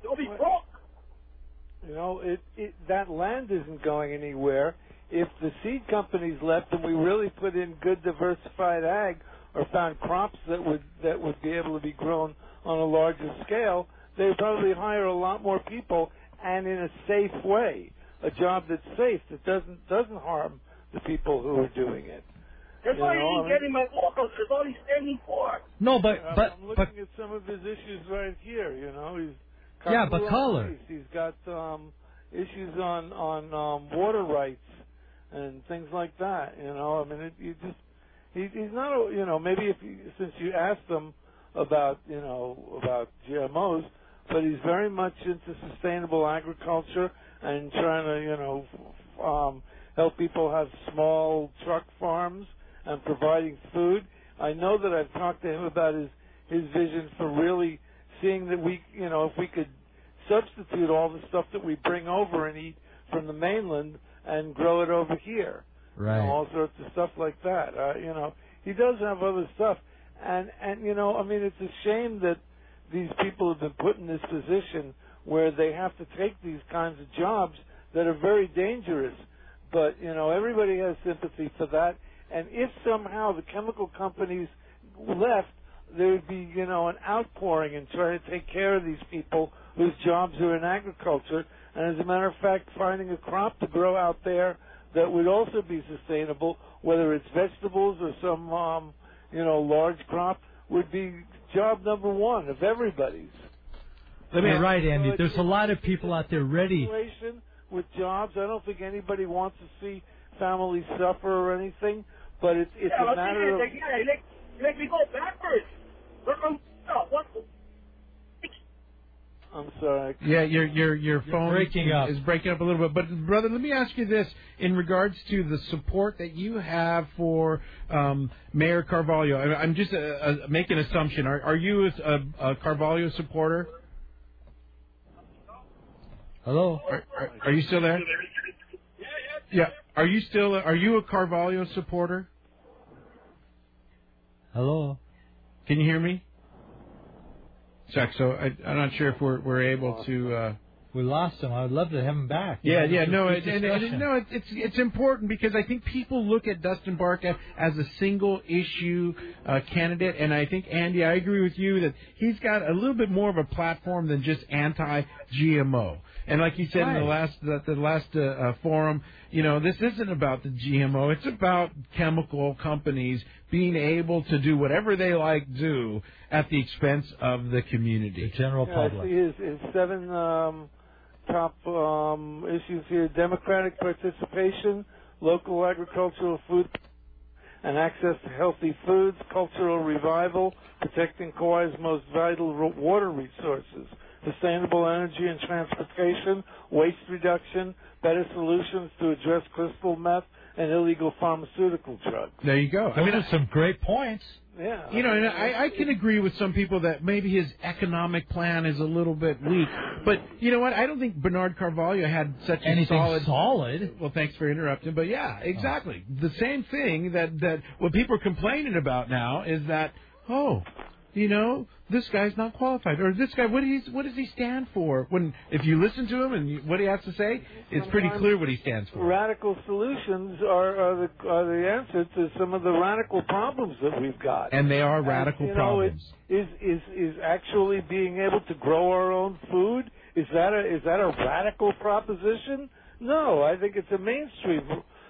They'll be broke. You know, it, it that land isn't going anywhere. If the seed companies left and we really put in good diversified ag or found crops that would that would be able to be grown on a larger scale, they would probably hire a lot more people and in a safe way, a job that's safe that doesn't doesn't harm the people who are doing it. That's You why know, he I ain't mean- getting my locals. That's all he's standing for. No, but I'm- but I'm but looking at some of his issues right here. You know, he's got Yeah, but blue color. eyes. He's got um, issues on on um, water rights and things like that. You know, I mean, it, you just he, he's not. A, you know, maybe if you, since you asked him about you know about G M Os, but he's very much into sustainable agriculture and trying to you know f- um, help people have small truck farms and providing food. I know that I've talked to him about his his vision for really seeing that we, you know, if we could substitute all the stuff that we bring over and eat from the mainland and grow it over here. Right. You know, all sorts of stuff like that. Uh, you know, he does have other stuff. And, and, you know, I mean, it's a shame that these people have been put in this position where they have to take these kinds of jobs that are very dangerous. But, you know, everybody has sympathy for that. And if somehow the chemical companies left, there would be, you know, an outpouring and try to take care of these people whose jobs are in agriculture. And as a matter of fact, finding a crop to grow out there that would also be sustainable, whether it's vegetables or some, um, you know, large crop, would be job number one of everybody's. Let me Yeah. right, Andy. So There's it's- a lot of people out there ready. Situation with jobs, I don't think anybody wants to see families suffer or anything, but it's it's yeah, a matter of. They, yeah, they make, they make me go backwards. Look, I'm, no, what? I'm sorry. Yeah, your your your phone breaking is, up. is breaking up a little bit. But brother, let me ask you this: in regards to the support that you have for um, Mayor Carvalho, I- I'm just uh, uh, making an assumption. Are are you a, a Carvalho supporter? Hello. Are, are, are you still there? Yeah. Are you still? Are you a Carvalho supporter? Hello. Can you hear me? Chuck, so I, I'm not sure if we're we're able to. Uh, We lost him. I would love to have him back. Yeah, You know, yeah, it's a no, good it, and, discussion. and, no, it, it's it's important because I think people look at Dustin Barka as a single issue uh, candidate, and I think Andy, I agree with you that he's got a little bit more of a platform than just anti-G M O. And like you said in the Right. last the, the last uh, uh, forum, you know, this isn't about the G M O. It's about chemical companies being able to do whatever they like do at the expense of the community, the general Yeah, I public. see his, his seven um, top um, issues here: democratic participation, local agricultural food and access to healthy foods, cultural revival, protecting Kauai's most vital ro- water resources, sustainable energy and transportation, waste reduction, better solutions to address crystal meth and illegal pharmaceutical drugs. There you go. Those I mean, are some great points. Yeah, You know, and I, I can agree with some people that maybe his economic plan is a little bit weak. But you know what? I don't think Bernard Carvalho had such a Anything solid. solid. Well, thanks for interrupting. But yeah, exactly. The same thing that, that what people are complaining about now is that, oh, you know, this guy's not qualified. Or this guy, what, do he, what does he stand for? When If you listen to him and you, what he has to say, it's pretty Sometimes clear what he stands for. Radical solutions are, are, the, are the answer to some of the radical problems that we've got. And they are And, radical you know, problems. Is, is is actually being able to grow our own food? Is that a is that a radical proposition? No, I think it's a mainstream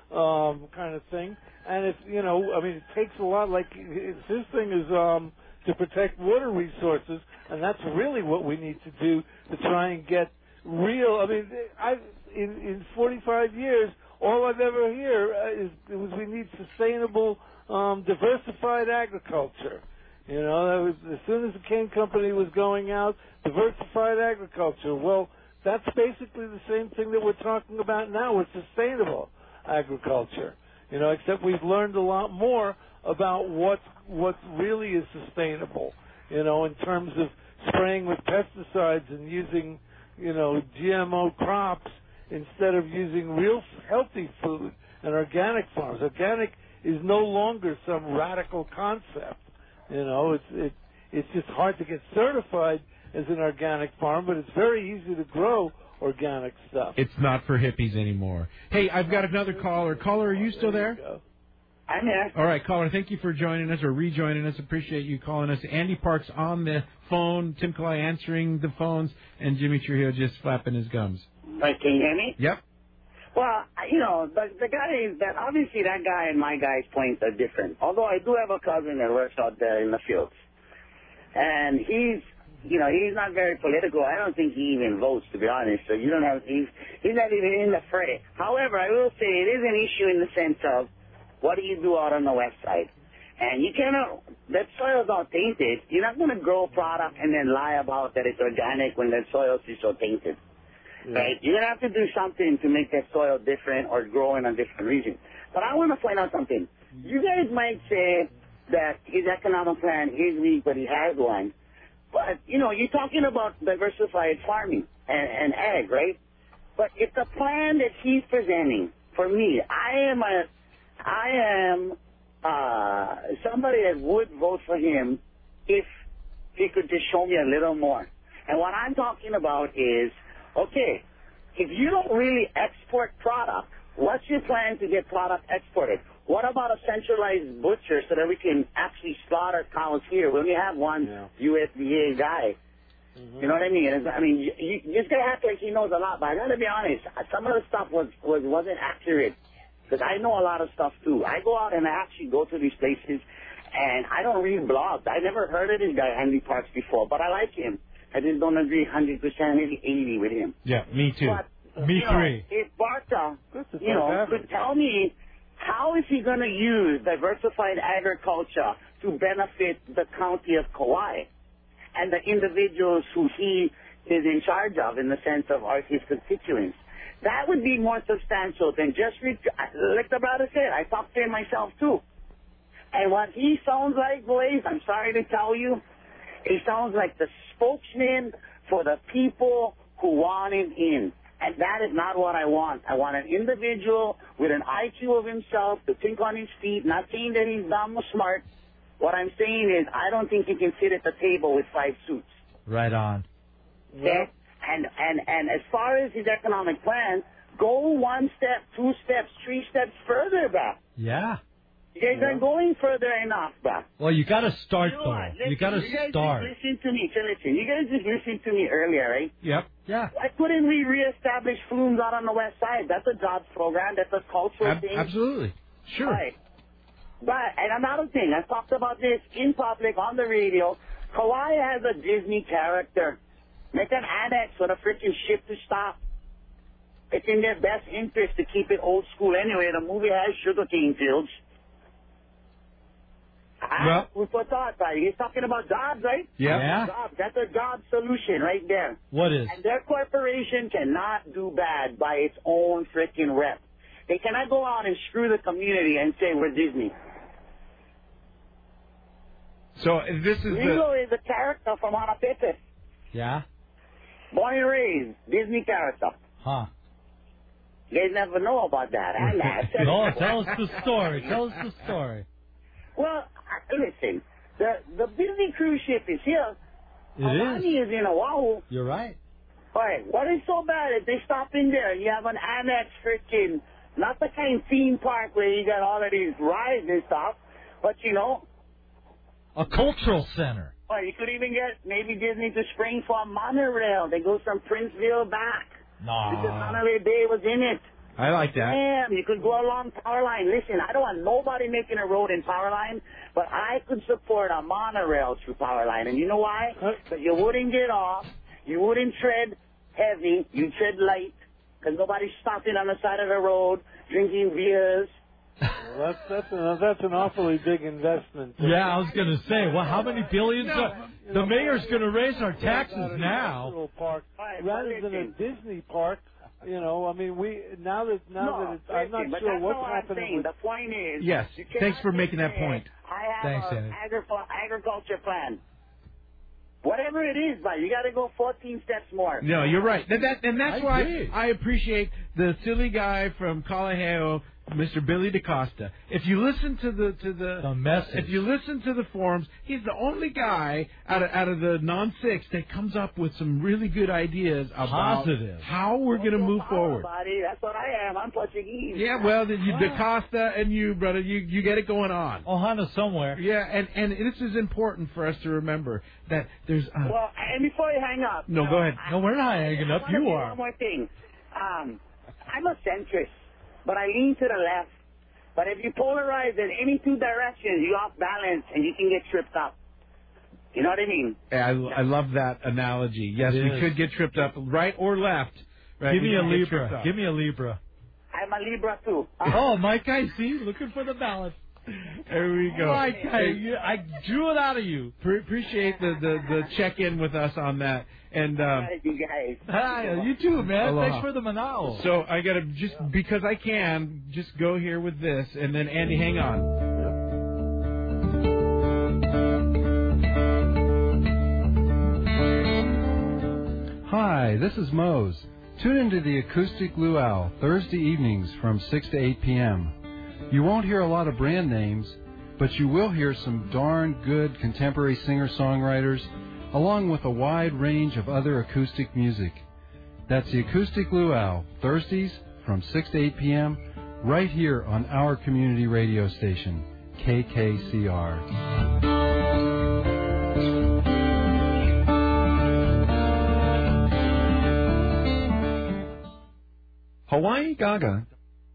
um, kind of thing. And it's you know, I mean, it takes a lot. Like it's, his thing is um, to protect water resources, and that's really what we need to do to try and get real. I mean, I in in forty-five years, all I've ever hear uh, is, is we need sustainable, um, diversified agriculture. You know, that was, as soon as the cane company was going out, diversified agriculture. Well, that's basically the same thing that we're talking about now with sustainable agriculture. You know, except we've learned a lot more about what what really is sustainable. You know, in terms of spraying with pesticides and using, you know, G M O crops instead of using real healthy food and organic farms. Organic is no longer some radical concept. You know, it's it it's just hard to get certified as an organic farm, but it's very easy to grow organic stuff. It's not for hippies anymore. Hey, I've got another caller. Caller, are you still there? I'm here. All right, caller, thank you for joining us or rejoining us. Appreciate you calling us. Andy Park's on the phone, Tim Kalai answering the phones, and Jimmy Trujillo just flapping his gums. Right, can you hear me? Yep. Well, you know, the, the guy is that, obviously that guy and my guy's points are different. Although I do have a cousin that works out there in the fields. And he's, you know, he's not very political. I don't think he even votes, to be honest. So you don't have, he's, he's not even in the fray. However, I will say it is an issue in the sense of, what do you do out on the west side? And you cannot, that soil's all tainted. You're not going to grow a product and then lie about that it's organic when that soil is so tainted. Yeah. Right? You're going to have to do something to make that soil different or grow in a different region. But I want to point out something. You guys might say that his economic plan is weak, but he has one. But, you know, you're talking about diversified farming and, and ag, right? But if the plan that he's presenting, for me, I am a, I am uh, somebody that would vote for him if he could just show me a little more. And what I'm talking about is, okay, if you don't really export product, what's your plan to get product exported? What about a centralized butcher so that we can actually slaughter cows here? We only have one yeah. U S D A guy. Mm-hmm. You know what I mean? I mean, you, you just gotta act like he knows a lot. But I gotta be honest, some of the stuff was, was wasn't accurate because I know a lot of stuff too. I go out and I actually go to these places, and I don't read blogs. I never heard of this guy Andy Parks before, but I like him. I just don't agree one hundred percent, maybe eighty with him. Yeah, me too. But, me you three. Know, if Barta, you know, could tell me how is he going to use diversified agriculture to benefit the county of Kauai and the individuals who he is in charge of in the sense of are his constituents? That would be more substantial than just, re- like the brother said, I talked to him myself too. And what he sounds like, boys, I'm sorry to tell you, he sounds like the spokesman for the people who want him in. And that is not what I want. I want an individual with an I Q of himself to think on his feet, not saying that he's dumb or smart. What I'm saying is I don't think he can sit at the table with five suits. Right on. Okay? And, and, and as far as his economic plan, go one step, two steps, three steps further back. Yeah. You guys yeah. aren't going further enough, back. Well, you got to start, you know though. Listen, you got to you guys start. Just listen to me. So listen, you guys just listened to me earlier, right? Yep. Yeah. Why couldn't we reestablish flumes out on the west side? That's a jobs program. That's a cultural Ab- thing. Absolutely. Sure. Right. But, and another thing, I talked about this in public, on the radio. Kauai has a Disney character. Make an annex for the freaking ship to stop. It's in their best interest to keep it old school anyway. The movie has sugarcane fields. Well, we put thought, right? He's talking about jobs, right? Yeah. yeah. Jobs. That's a job solution right there. What is? And their corporation cannot do bad by its own freaking rep. They cannot go out and screw the community and say we're Disney. So this is Ringo the... is a character from Anapepe. Yeah. Born and raised, Disney character. Huh. You guys never know about that. And that. No, tell us the story. Tell us the story. Well, listen, the the Disney cruise ship is here. It Alani is. is in Oahu. You're right. All right, what is so bad if they stop in there? You have an annex freaking, not the kind of theme park where you got all of these rides and stuff, but you know. A cultural center. Or you could even get maybe Disney to spring for a monorail. They go from Princeville back. Nah. Because Monterey Bay was in it. I like that. Damn, you could go along Powerline. Listen, I don't want nobody making a road in Powerline, but I could support a monorail through Powerline. And you know why? Because you wouldn't get off. You wouldn't tread heavy. You tread light. Because nobody's stopping on the side of the road, drinking beers. Well, that's that's an, that's an awfully big investment. Yeah, I was going to say, well, how many billions? No, are, you the know, mayor's going to raise our taxes about an now. industrial Park, Right, rather than a Disney park. You know, I mean, we now that now no, that it's, I'm not listen, sure but what's that's not happening. what I'm saying. With, the point is, Yes, you thanks for cannot making that say, point. I have Thanks, an Andy. agri- agriculture plan. Whatever it is, but you got to go fourteen steps more. No, you're right. That, that, and that's I why agree. I appreciate the silly guy from Kalaheo Mister Billy DaCosta. If you listen to the to the, the message, if you listen to the forums, he's the only guy out of out of the non six that comes up with some really good ideas about Positive. how we're going to move forward. Buddy, that's what I am. I'm Portuguese. Yeah, well, the, you, DaCosta and you, brother, you you get it going on. Ohana somewhere. Yeah, and and this is important for us to remember that there's. Uh, Well, and before you hang up. no, go ahead. No, we're not hanging up. I wanna You say are. One more thing. Um, I'm a centrist, but I lean to the left. But if you polarize in any two directions, you're off balance and you can get tripped up. You know what I mean? I, I love that analogy. Yes, It we is. could get tripped up, right or left. Right? Give We me a could get tripped Libra. up. Give me a Libra. I'm a Libra too. Oh, Mike, I see. Looking for the balance. There we go. Mike, I, you- I drew it out of you. Pre- appreciate the, the, the check-in with us on that. And um, you guys. Hi, you too, man. Aloha. Thanks for the manao. So I got to, just because I can, just go here with this. And then, Andy, hang on. Hi, this is Mose. Tune into the Acoustic Luau Thursday evenings from six to eight p.m. You won't hear a lot of brand names, but you will hear some darn good contemporary singer-songwriters, along with a wide range of other acoustic music. That's the Acoustic Luau, Thursdays from six to eight p.m., right here on our community radio station, K K C R. Hawaii Gaga.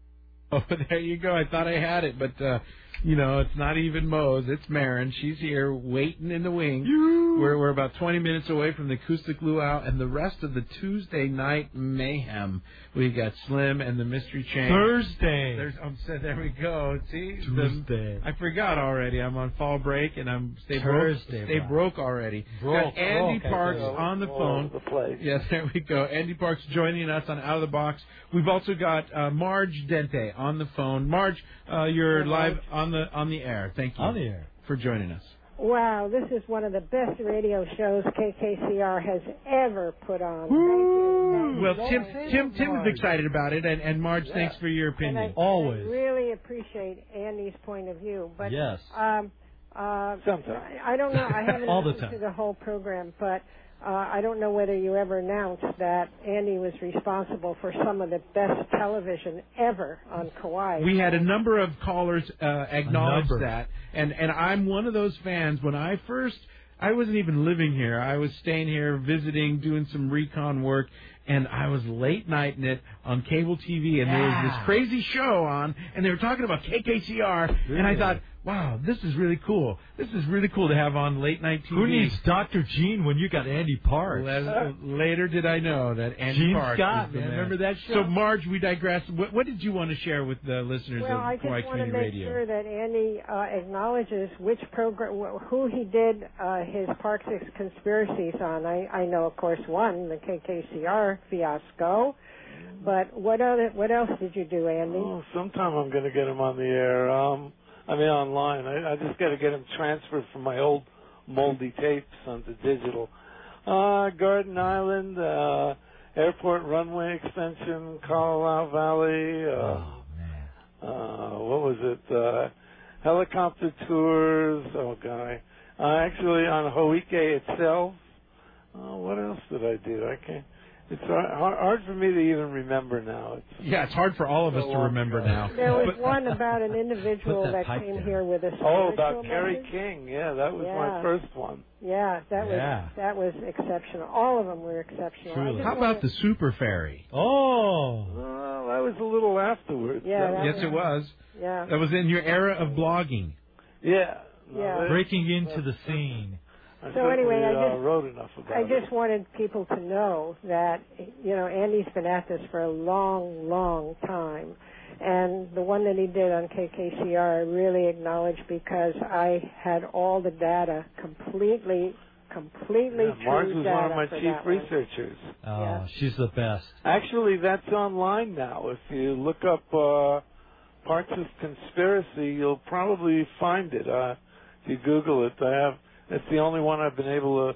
Oh, there you go. I thought I had it, but, uh, you know, it's not even Mose. It's Marin. She's here waiting in the wings. We're, we're about twenty minutes away from the Acoustic Luau and the rest of the Tuesday night mayhem. We got Slim and the Mystery Chain. Thursday. There's, um, so there we go. See? Tuesday. The, I forgot already. I'm on fall break and I'm stay Thursday, broke. Stay bro. broke already. Broke, got Andy broke, I Parks think. on the All phone. over the place. Yes, there we go. Andy Parks joining us on Out of the Box. We've also got uh, Marge Dente on the phone. Marge, uh, you're Hey, live Marge. on the on the air. Thank you On the air. for joining us. Wow, this is one of the best radio shows K K C R has ever put on. Thank you. Well, Thank Tim you. Tim Tim is excited about it, and, and Marge, thanks for your And I, opinion. Always. I really appreciate Andy's point of view. But Yes. um, uh, Sometimes. I don't know. I haven't All the listened time. to the whole program, but uh, I don't know whether you ever announced that Andy was responsible for some of the best television ever on Kauai. We had a number of callers uh, acknowledge number. that, and and I'm one of those fans. When I first, I wasn't even living here. I was staying here, visiting, doing some recon work, and I was late nighting it on cable T V, and there was this Yeah. crazy show on, and they were talking about K K C R, and I Really? thought, wow, this is really cool. This is really cool to have on late night T V. Who needs Doctor Gene when you got Andy Parks? Le- Later did I know that Andy Gene Parks Scott, is the man. man. Remember that show? So, Marge, we digress. What, what did you want to share with the listeners Well, of I just Kauai want to Community make Radio? sure that Andy uh, acknowledges which program, wh- who he did uh, his Parks conspiracies on. I, I know, of course, one, the K K C R fiasco. But what other, what else did you do, Andy? Oh, sometime I'm going to get him on the air. Um, I mean, online. I, I just got to get him transferred from my old moldy tapes onto digital. Uh, Garden Island, uh, Airport Runway Extension, Colorado Valley. Uh, Oh, man. uh, what was it? Uh, helicopter tours. Oh, guy. Uh, actually, on Hoike itself. Uh, what else did I do? I can't. It's hard, hard for me to even remember now. It's Yeah, it's hard for all of us to remember now. There was But- one about an individual Put that that, pipe came down. here with a oh, spiritual about Kerry message. King. Yeah, that was Yeah. my first one. Yeah, that Yeah. was that was exceptional. All of them were exceptional. I just How wanna- about the Super Ferry? Oh. Well, that was a little afterwards. Yeah, that Yes, was- it was. Yeah. That was in your era of blogging. Yeah. No, Yeah. that- Breaking into the scene. I So anyway, I certainly, uh, just- wrote enough about I it. just wanted people to know that, you know, Andy's been at this for a long, long time. And the one that he did on K K C R I really acknowledge because I had all the data completely, completely Yeah, true Marge was data one of my for chief that one. researchers. Oh, Yeah. she's the best. Actually, that's online now. If you look up uh, Parks of Conspiracy, you'll probably find it. Uh, if you Google it, I have. It's the only one I've been able to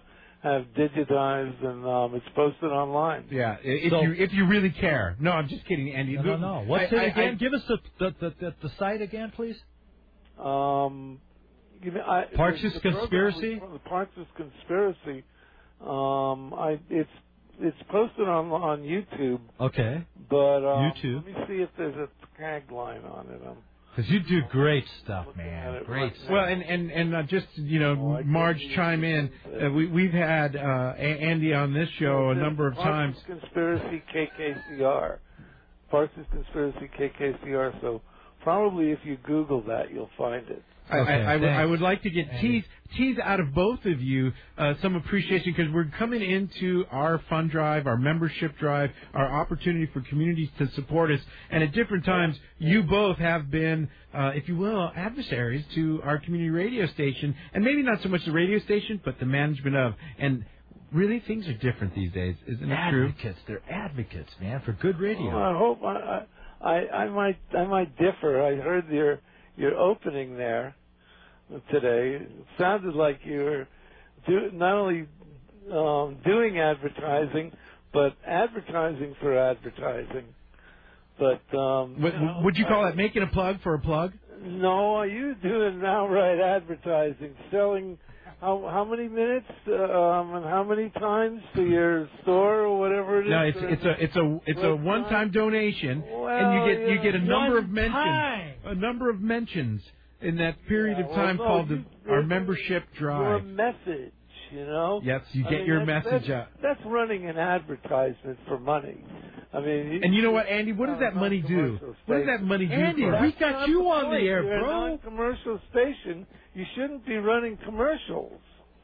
have digitized, and um, it's posted online. Yeah, if So- you if you really care. No, I'm just kidding, Andy. No, no, no. What's I- it I- again? I- Give us the the, the the the site again, please. Um, you know, I, Parks' the, the program Conspiracy? was- The Parks' Conspiracy. Um, I it's it's posted on on YouTube, Okay. but um, YouTube. let me see if there's a tagline on it. Um, Because you do great stuff, man. it Great right stuff. Well, and and and uh, just you know, Marge chime in. Uh, we we've had uh, A- Andy on this show a number of times. Parks' Conspiracy K K C R. Parks' Conspiracy K K C R. So probably if you Google that, you'll find it. I, I, I, would- I would like to get Andy. tease tease out of both of you uh, some appreciation because we're coming into our fund drive, our membership drive, our opportunity for communities to support us, and at different times you both have been, uh, if you will, adversaries to our community radio station, and maybe not so much the radio station, but the management of. And really, things are different these days, isn't it true? Advocates. They're advocates, man, for good radio. Well, I hope I, I I might I might differ. I heard your your opening there today. It sounded like you were do, not only um, doing advertising, but advertising for advertising. But um, Would, would you call that making a plug for a plug? no, are you doing outright advertising, selling? How how many minutes uh, um, and how many times to your store or whatever it is? No, it's it's a it's a it's a one-time donation, and you get you get a number of mentions, time. a number of mentions in that period Yeah, of well, time no, called you- the, our it- membership Your drive. message, you know. Yes, you I get mean, your that's- message that's, out. That's running an advertisement for money. I mean, And you know what, Andy? What does that money do? What does that money do? Andy, for us? we got you on the air, bro. You're a non-commercial station. You shouldn't be running commercials.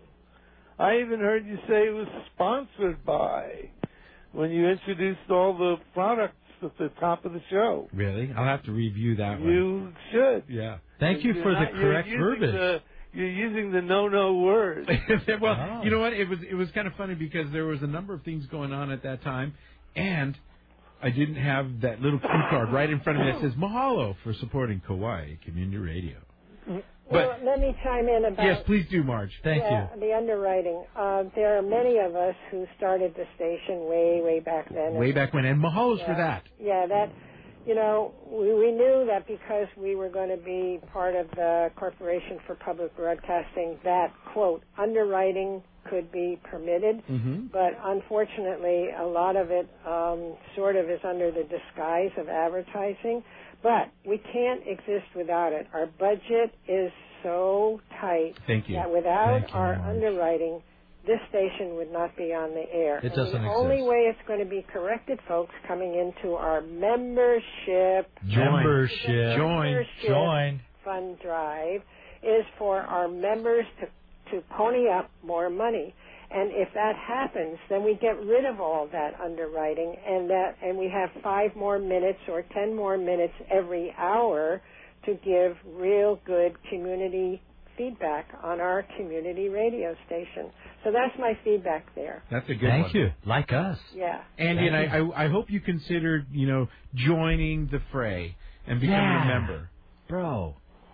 I even heard you say it was sponsored by when you introduced all the products at the top of the show. Really? I'll have to review that one. You should. Yeah. Thank you You're for the not- you're correct using verbiage. the- you're using the no-no word. well, Oh. you know what? It was it was kind of funny because there was a number of things going on at that time, and I didn't have that little cue card right in front of me that says "Mahalo" for supporting Kauai Community Radio. Well, let me chime in about Yes, please do, Marge. Thank yeah, the underwriting. Uh, there are many of us who started the station way, way back then. you. Way back when, and Mahalo's yeah, for that. Yeah, that, you know, we, we knew that because we were going to be part of the Corporation for Public Broadcasting, that, quote, underwriting could be permitted. Mm-hmm. But unfortunately, a lot of it um, sort of is under the disguise of advertising. But we can't exist without it. Our budget is so tight Thank you. that without Thank you, our Marge. underwriting, this station would not be on the air. It And doesn't the only exist. way it's going to be corrected, folks, coming into our membership, Membership. Join. Join. fund drive, is for our members to to pony up more money. And if that happens, then we get rid of all that underwriting, and that, and we have five more minutes or ten more minutes every hour to give real good community feedback on our community radio station. So that's my feedback there. That's a good Thank one. you. Like us. Yeah. Andy, and Thank I, I, I hope you consider, you know, joining the fray and becoming Yeah. a member. Bro.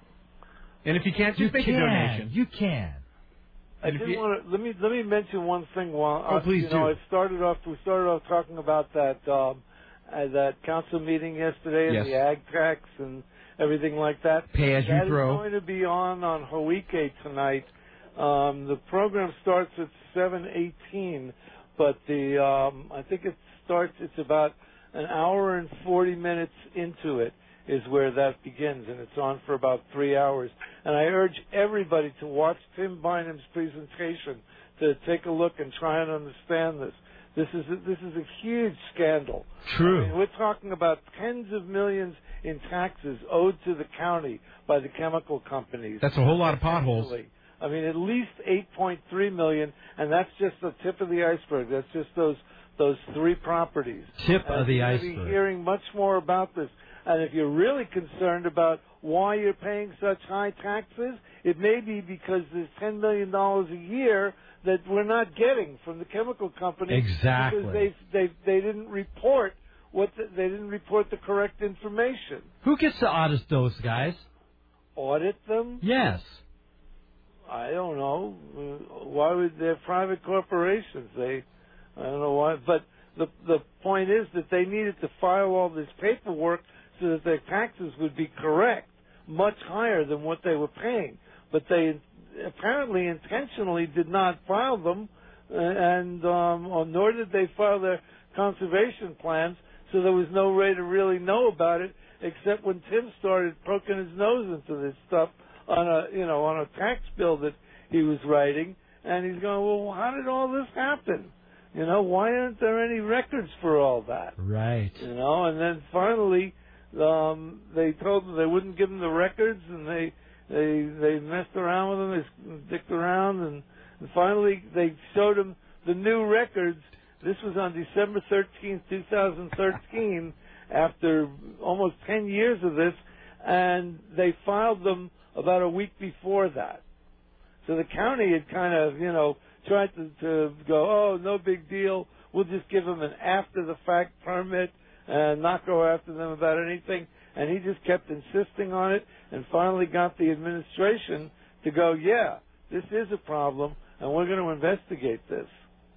And if you can't, You just make can. a donation. You can. I And if did you- want to let me let me mention one thing. While Oh, uh, please you know, do. I started off. We started off talking about that um, uh, that council meeting yesterday Yes. and the ag tax and everything like that. Pay as you That is throw. going to be on on Hawaii tonight. Um, the program starts at seven eighteen, but the um, I think it starts. It's about an hour and forty minutes into it is where that begins, and it's on for about three hours. And I urge everybody to watch Tim Bynum's presentation, to take a look and try and understand this. This is a, this is a huge scandal. True. I mean, we're talking about tens of millions in taxes owed to the county by the chemical companies. That's a whole lot of potholes. I mean, at least eight point three million, and that's just the tip of the iceberg. That's just those those three properties. Tip And of the you're gonna be iceberg. hearing much more about this. And if you're really concerned about why you're paying such high taxes, it may be because there's ten million dollars a year that we're not getting from the chemical companies. Exactly. Because they they they didn't report what the, they didn't report the correct information. Who gets to audit those guys? Audit them. Yes. I don't know. Uh, Why would they're private corporations? They, I don't know why. But the the point is that they needed to file all this paperwork so that their taxes would be correct, much higher than what they were paying. But they apparently intentionally did not file them, uh, and um, or nor did they file their conservation plans. So there was no way to really know about it, except when Tim started poking his nose into this stuff on a, you know, on a tax bill that he was writing, and he's going, well, how did all this happen? You know, why aren't there any records for all that? Right. You know, and then finally, um, they told him they wouldn't give him the records, and they they they messed around with him, they dicked around, and, and finally they showed him the new records. This was on December thirteenth, two thousand thirteen, after almost ten years of this, and they filed them about a week before that. So the county had kind of, you know, tried to, to go, oh, no big deal, we'll just give them an after-the-fact permit and not go after them about anything. And he just kept insisting on it, and finally got the administration to go, yeah, this is a problem, and we're going to investigate this.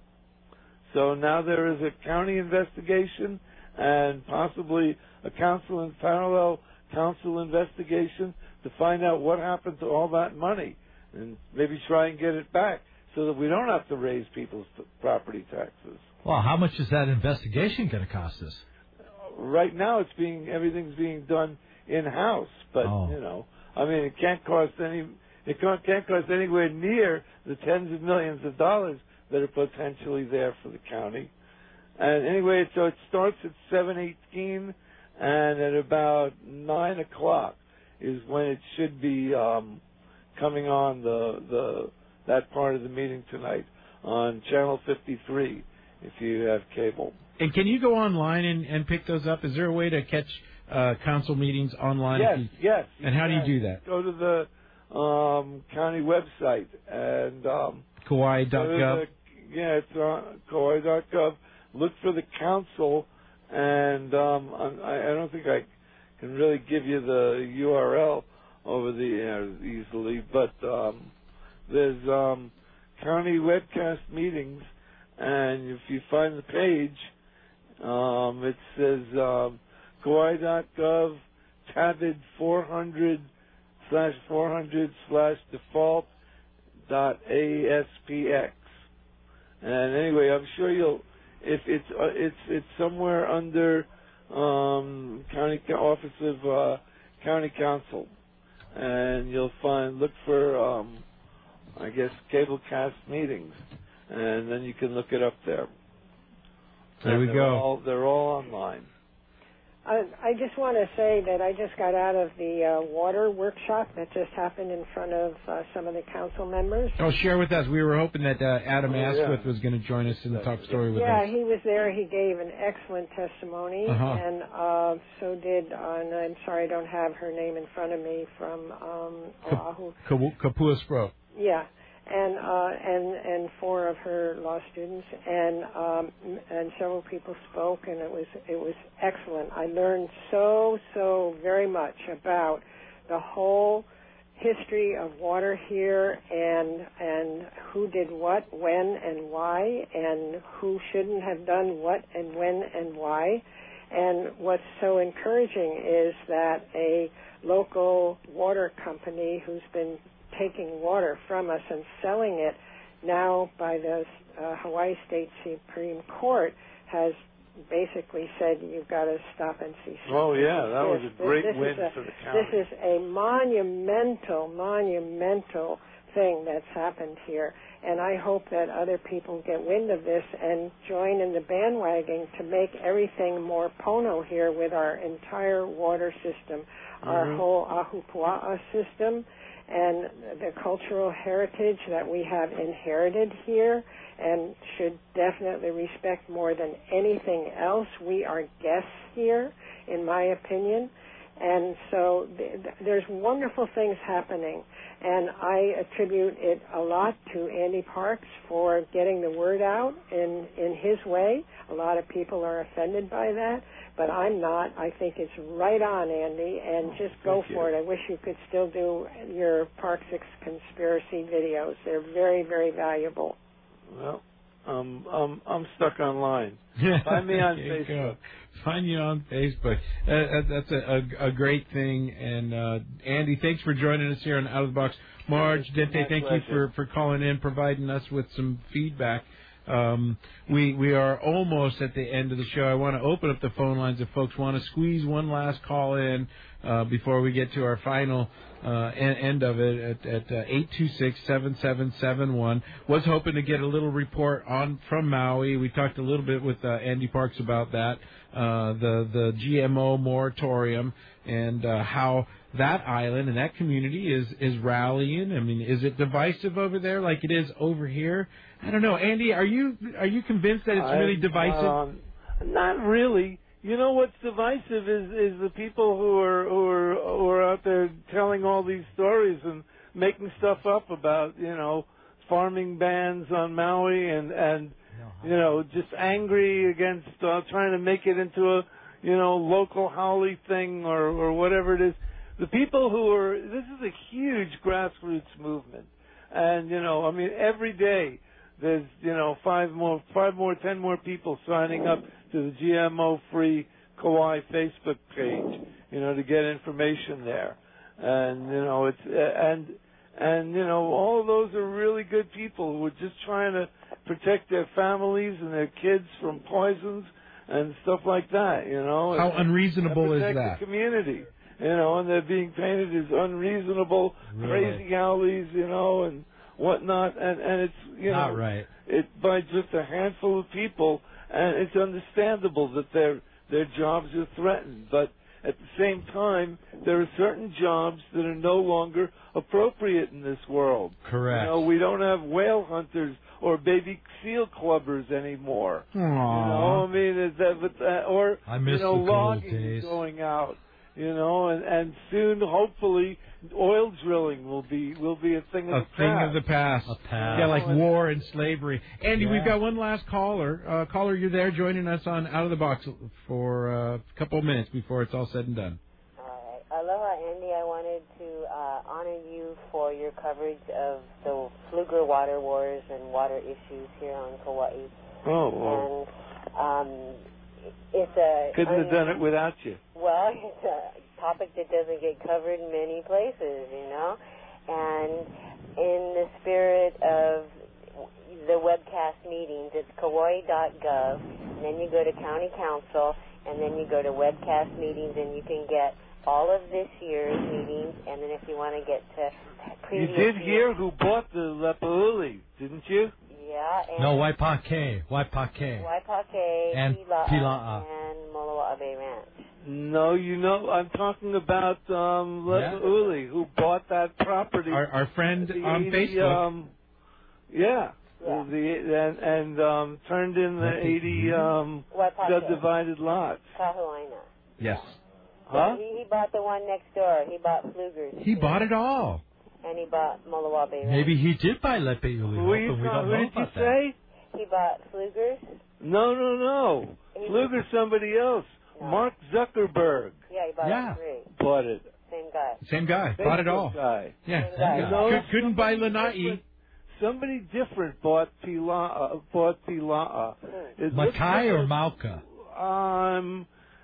So now there is a county investigation and possibly a council and parallel council investigation to find out what happened to all that money and maybe try and get it back so that we don't have to raise people's t- property taxes. Well, how much is that investigation going to cost us? Right now, it's being everything's being done in house, but Oh. you know, I mean, it can't cost any. It can't, can't cost anywhere near the tens of millions of dollars that are potentially there for the county. And anyway, so it starts at seven eighteen, and at about nine o'clock is when it should be um, coming on the the that part of the meeting tonight on Channel fifty-three, if you have cable. And can you go online and, and pick those up? Is there a way to catch uh, council meetings online? Yes, if you, yes. And how do you can. do that? Go to the um, county website and um, Kauai dot go to gov. the- Yeah, it's on Kauai dot gov. Look for the council, and um, I, I don't think I can really give you the U R L over the air easily, but um, there's um, county webcast meetings, and if you find the page, um, it says um, Kauai dot gov tabid four hundred slash four hundred slash default dot A S P X. And anyway, I'm sure you'll, if it's uh, it's it's somewhere under um, county office of uh, county council, and you'll find look for um, I guess cablecast meetings, and then you can look it up there. There And we they're go. All, they're all online. I, I just want to say that I just got out of the uh, water workshop that just happened in front of uh, some of the council members. Oh, share with us. We were hoping that uh, Adam Oh, yeah. Asquith was going to join us in the talk story with Yeah, us. he was there. He gave an excellent testimony, Uh-huh. and uh, so did, uh, and I'm sorry I don't have her name in front of me, from um, Oahu. Kapu- Kapua Spro. Yeah, and uh, and and four of her law students, and um, and several people spoke, and it was it was excellent. I learned so so very much about the whole history of water here, and and who did what, when, and why, and who shouldn't have done what and when and why. And what's so encouraging is that a local water company who's been taking water from us and selling it now by the uh, Hawaii State Supreme Court has basically said you've got to stop and cease. Oh yeah, that was This- a great this win is a- for the county. This is a monumental, monumental thing that's happened here, and I hope that other people get wind of this and join in the bandwagon to make everything more pono here with our entire water system, our Mhm. whole Ahupua'a system, and the cultural heritage that we have inherited here and should definitely respect more than anything else. We are guests here, in my opinion, And so th- th- there's wonderful things happening. And I attribute it a lot to Andy Parks for getting the word out in, in his way. A lot of people are offended by that, but I'm not. I think it's right on, Andy, and just go Thank for you. it. I wish you could still do your Park Six conspiracy videos. They're very, very valuable. Well, um, um, I'm stuck online. Find me on There you Facebook. go. Find you on Facebook. Uh, uh, that's a, a, a great thing. And uh, Andy, thanks for joining us here on Out of the Box. Marge, Dente, My thank you pleasure. for, for calling in, providing us with some feedback. Um, we we are almost at the end of the show. I want to open up the phone lines if folks want to squeeze one last call in uh, before we get to our final uh, end of it at, at uh, eight two six, seven seven seven one. Was hoping to get a little report on from Maui. We talked a little bit with uh, Andy Parks about that, uh, the the G M O moratorium, and uh, how that island and that community is is rallying. I mean, is it divisive over there like it is over here? I don't know. Andy, are you are you convinced that it's I- really divisive? Um, not really. You know what's divisive is is the people who are who are who are out there telling all these stories and making stuff up about, you know, farming bans on Maui and and you know, just angry against uh, trying to make it into a, you know, local haole thing or or whatever it is. The people who are, this is a huge grassroots movement, and you know, I mean, every day there's, you know, five more, five more, ten more people signing up to the G M O-free Kauai Facebook page, you know, to get information there. And, you know, it's, and, and, you know, all of those are really good people who are just trying to protect their families and their kids from poisons and stuff like that, you know. How and, unreasonable and is protect that? the community, you know, and they're being painted as unreasonable, Really? crazy owlies, you know, and whatnot, and and it's, you Not know, right. it by just a handful of people, and it's understandable that their their jobs are threatened, but at the same time, there are certain jobs that are no longer appropriate in this world. Correct. You know, we don't have whale hunters or baby seal clubbers anymore. You know, I mean, is that, but, uh, or I miss you know, the good old logging days. going out. You know, and and soon, hopefully, oil drilling will be will be a thing of A the thing past. of the past. A past. Yeah, like war and slavery. Andy, Yeah. we've got one last caller. Uh, caller, you're there joining us on Out of the Box for uh, a couple of minutes before it's all said and done. All right. Aloha, Andy. I wanted to uh, honor you for your coverage of the Pfluger water wars and water issues here on Kauai. Oh, well, And um, it's a couldn't have un- done it without you. Well, it's a topic that doesn't get covered in many places, you know. And in the spirit of the webcast meetings, it's kauai dot gov, and then you go to county council, and then you go to webcast meetings, and you can get all of this year's meetings, and then if you want to get to You previous did years- hear who bought the Lepauli, didn't you? Yeah, and No, Waipake. Waipake. Waipake, And Pila'a, Pila'a. and Moloa Bay Ranch. No, you know, I'm talking about um, Yeah. Lepauli, who bought that property. Our, our friend the on eighty, Facebook. Um, yeah. Yeah. The, and and um, turned in the Lepauli. eighty um, Waipake. subdivided lots. Kahuaina. Yes. Huh? He, he bought the one next door. He bought Pfluger's. He too. bought it all. And he bought Moloa Bay Ranch. Maybe he did buy Lepeuli. Who, are you and we talking- don't who know did you about that. say? He bought Pfluger's. No, no, no. He- Pfluger's somebody else. No. Mark Zuckerberg Yeah, he bought Yeah. all three. bought it. Same guy. Same guy. Bought it all. Facebook Guy. Yeah. Same guy. yeah. No, Could, couldn't buy somebody Lanai. different- Somebody different bought Pila'a. Bought Pila'a. It looks Makai or like Mauka? a- Um,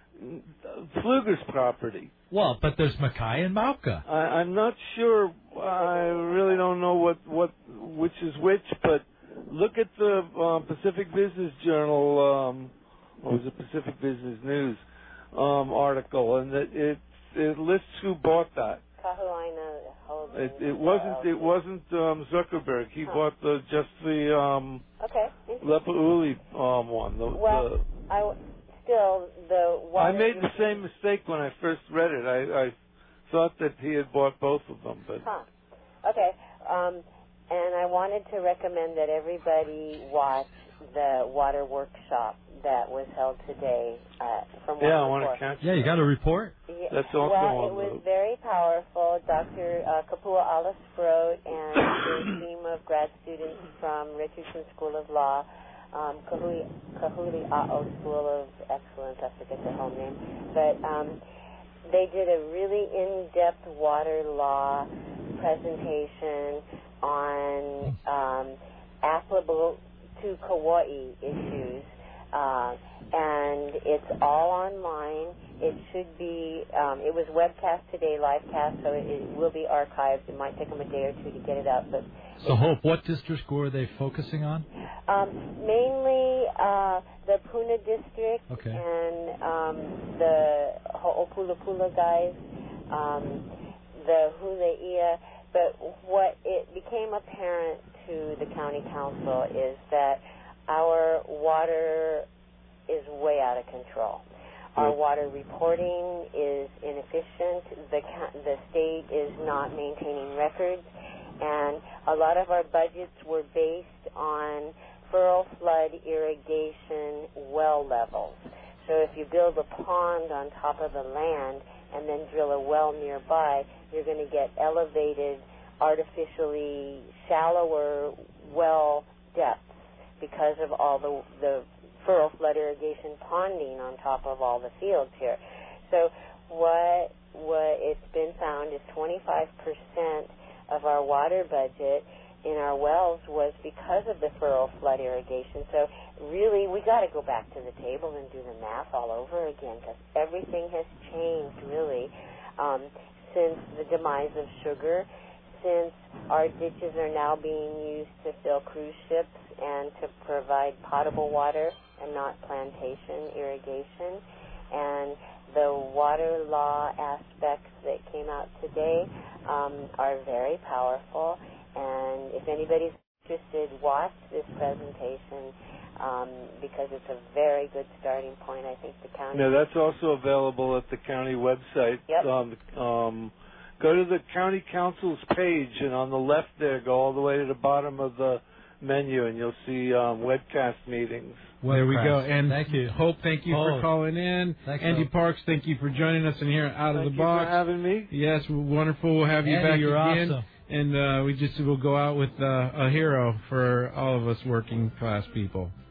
Pfluger's property. Well, but there's Makai and Mauka. I, I'm not sure. I really don't know what what which is which, but look at the uh, Pacific Business Journal. Um, what was it? Pacific Business News um, article, and it, it it lists who bought that. Kahuaina Holdings. It, it wasn't it wasn't um, Zuckerberg. He Huh. bought the just the um, Okay. interesting. Lepauli um, one. The, Well, the, I w- still the I water made the issue- same mistake when I first read it. I, I thought that he had bought both of them, but Huh. Okay. Um, and I wanted to recommend that everybody watch the water workshop that was held today. Uh, from Yeah, I one want to report. catch Yeah, you got a report? Yeah, That's also well, on it was the- very powerful. Doctor Uh, Kapua Alasprot and a team of grad students from Richardson School of Law, um, Kahuli, Kahuli A'o School of Excellence, I forget their whole name, but um, they did a really in-depth water law presentation on um, applicable to Kauai issues. Uh, and it's all online. It should be, um, it was webcast today, live cast, so it, it will be archived. It might take them a day or two to get it up. But So, Hope, what district were they focusing on? um, mainly uh, the Puna district Okay. and um, the Ho'opulapula guys, um, the Huleia. But what it became apparent to the county council is that our water is way out of control. Our water reporting is inefficient. The the state is not maintaining records, and a lot of our budgets were based on furrow flood irrigation well levels. So if you build a pond on top of the land and then drill a well nearby, you're going to get elevated, artificially shallower well depths because of all the the furrow flood irrigation ponding on top of all the fields here. So what what it's been found is twenty-five percent of our water budget in our wells was because of the furrow flood irrigation. So really, we got to go back to the table and do the math all over again, because everything has changed really um, since the demise of sugar, since our ditches are now being used to fill cruise ships and to provide potable water and not plantation irrigation. And the water law aspects that came out today um, are very powerful. And if anybody's interested, watch this presentation um, because it's a very good starting point. I think the county... No, that's also available at the county website. Yep. Um, um, go to the county council's page, and on the left there, go all the way to the bottom of the menu, and you'll see um, webcast meetings. There we go. And Thank you. Hope, thank you for Hope. calling in. Thanks, Andy Hope. Parks, thank you for joining us in here Out of Thank the you Box. for having me. Yes, wonderful. We'll have you Andy, back you're again. awesome. And uh, we just will go out with uh, a hero for all of us working class people.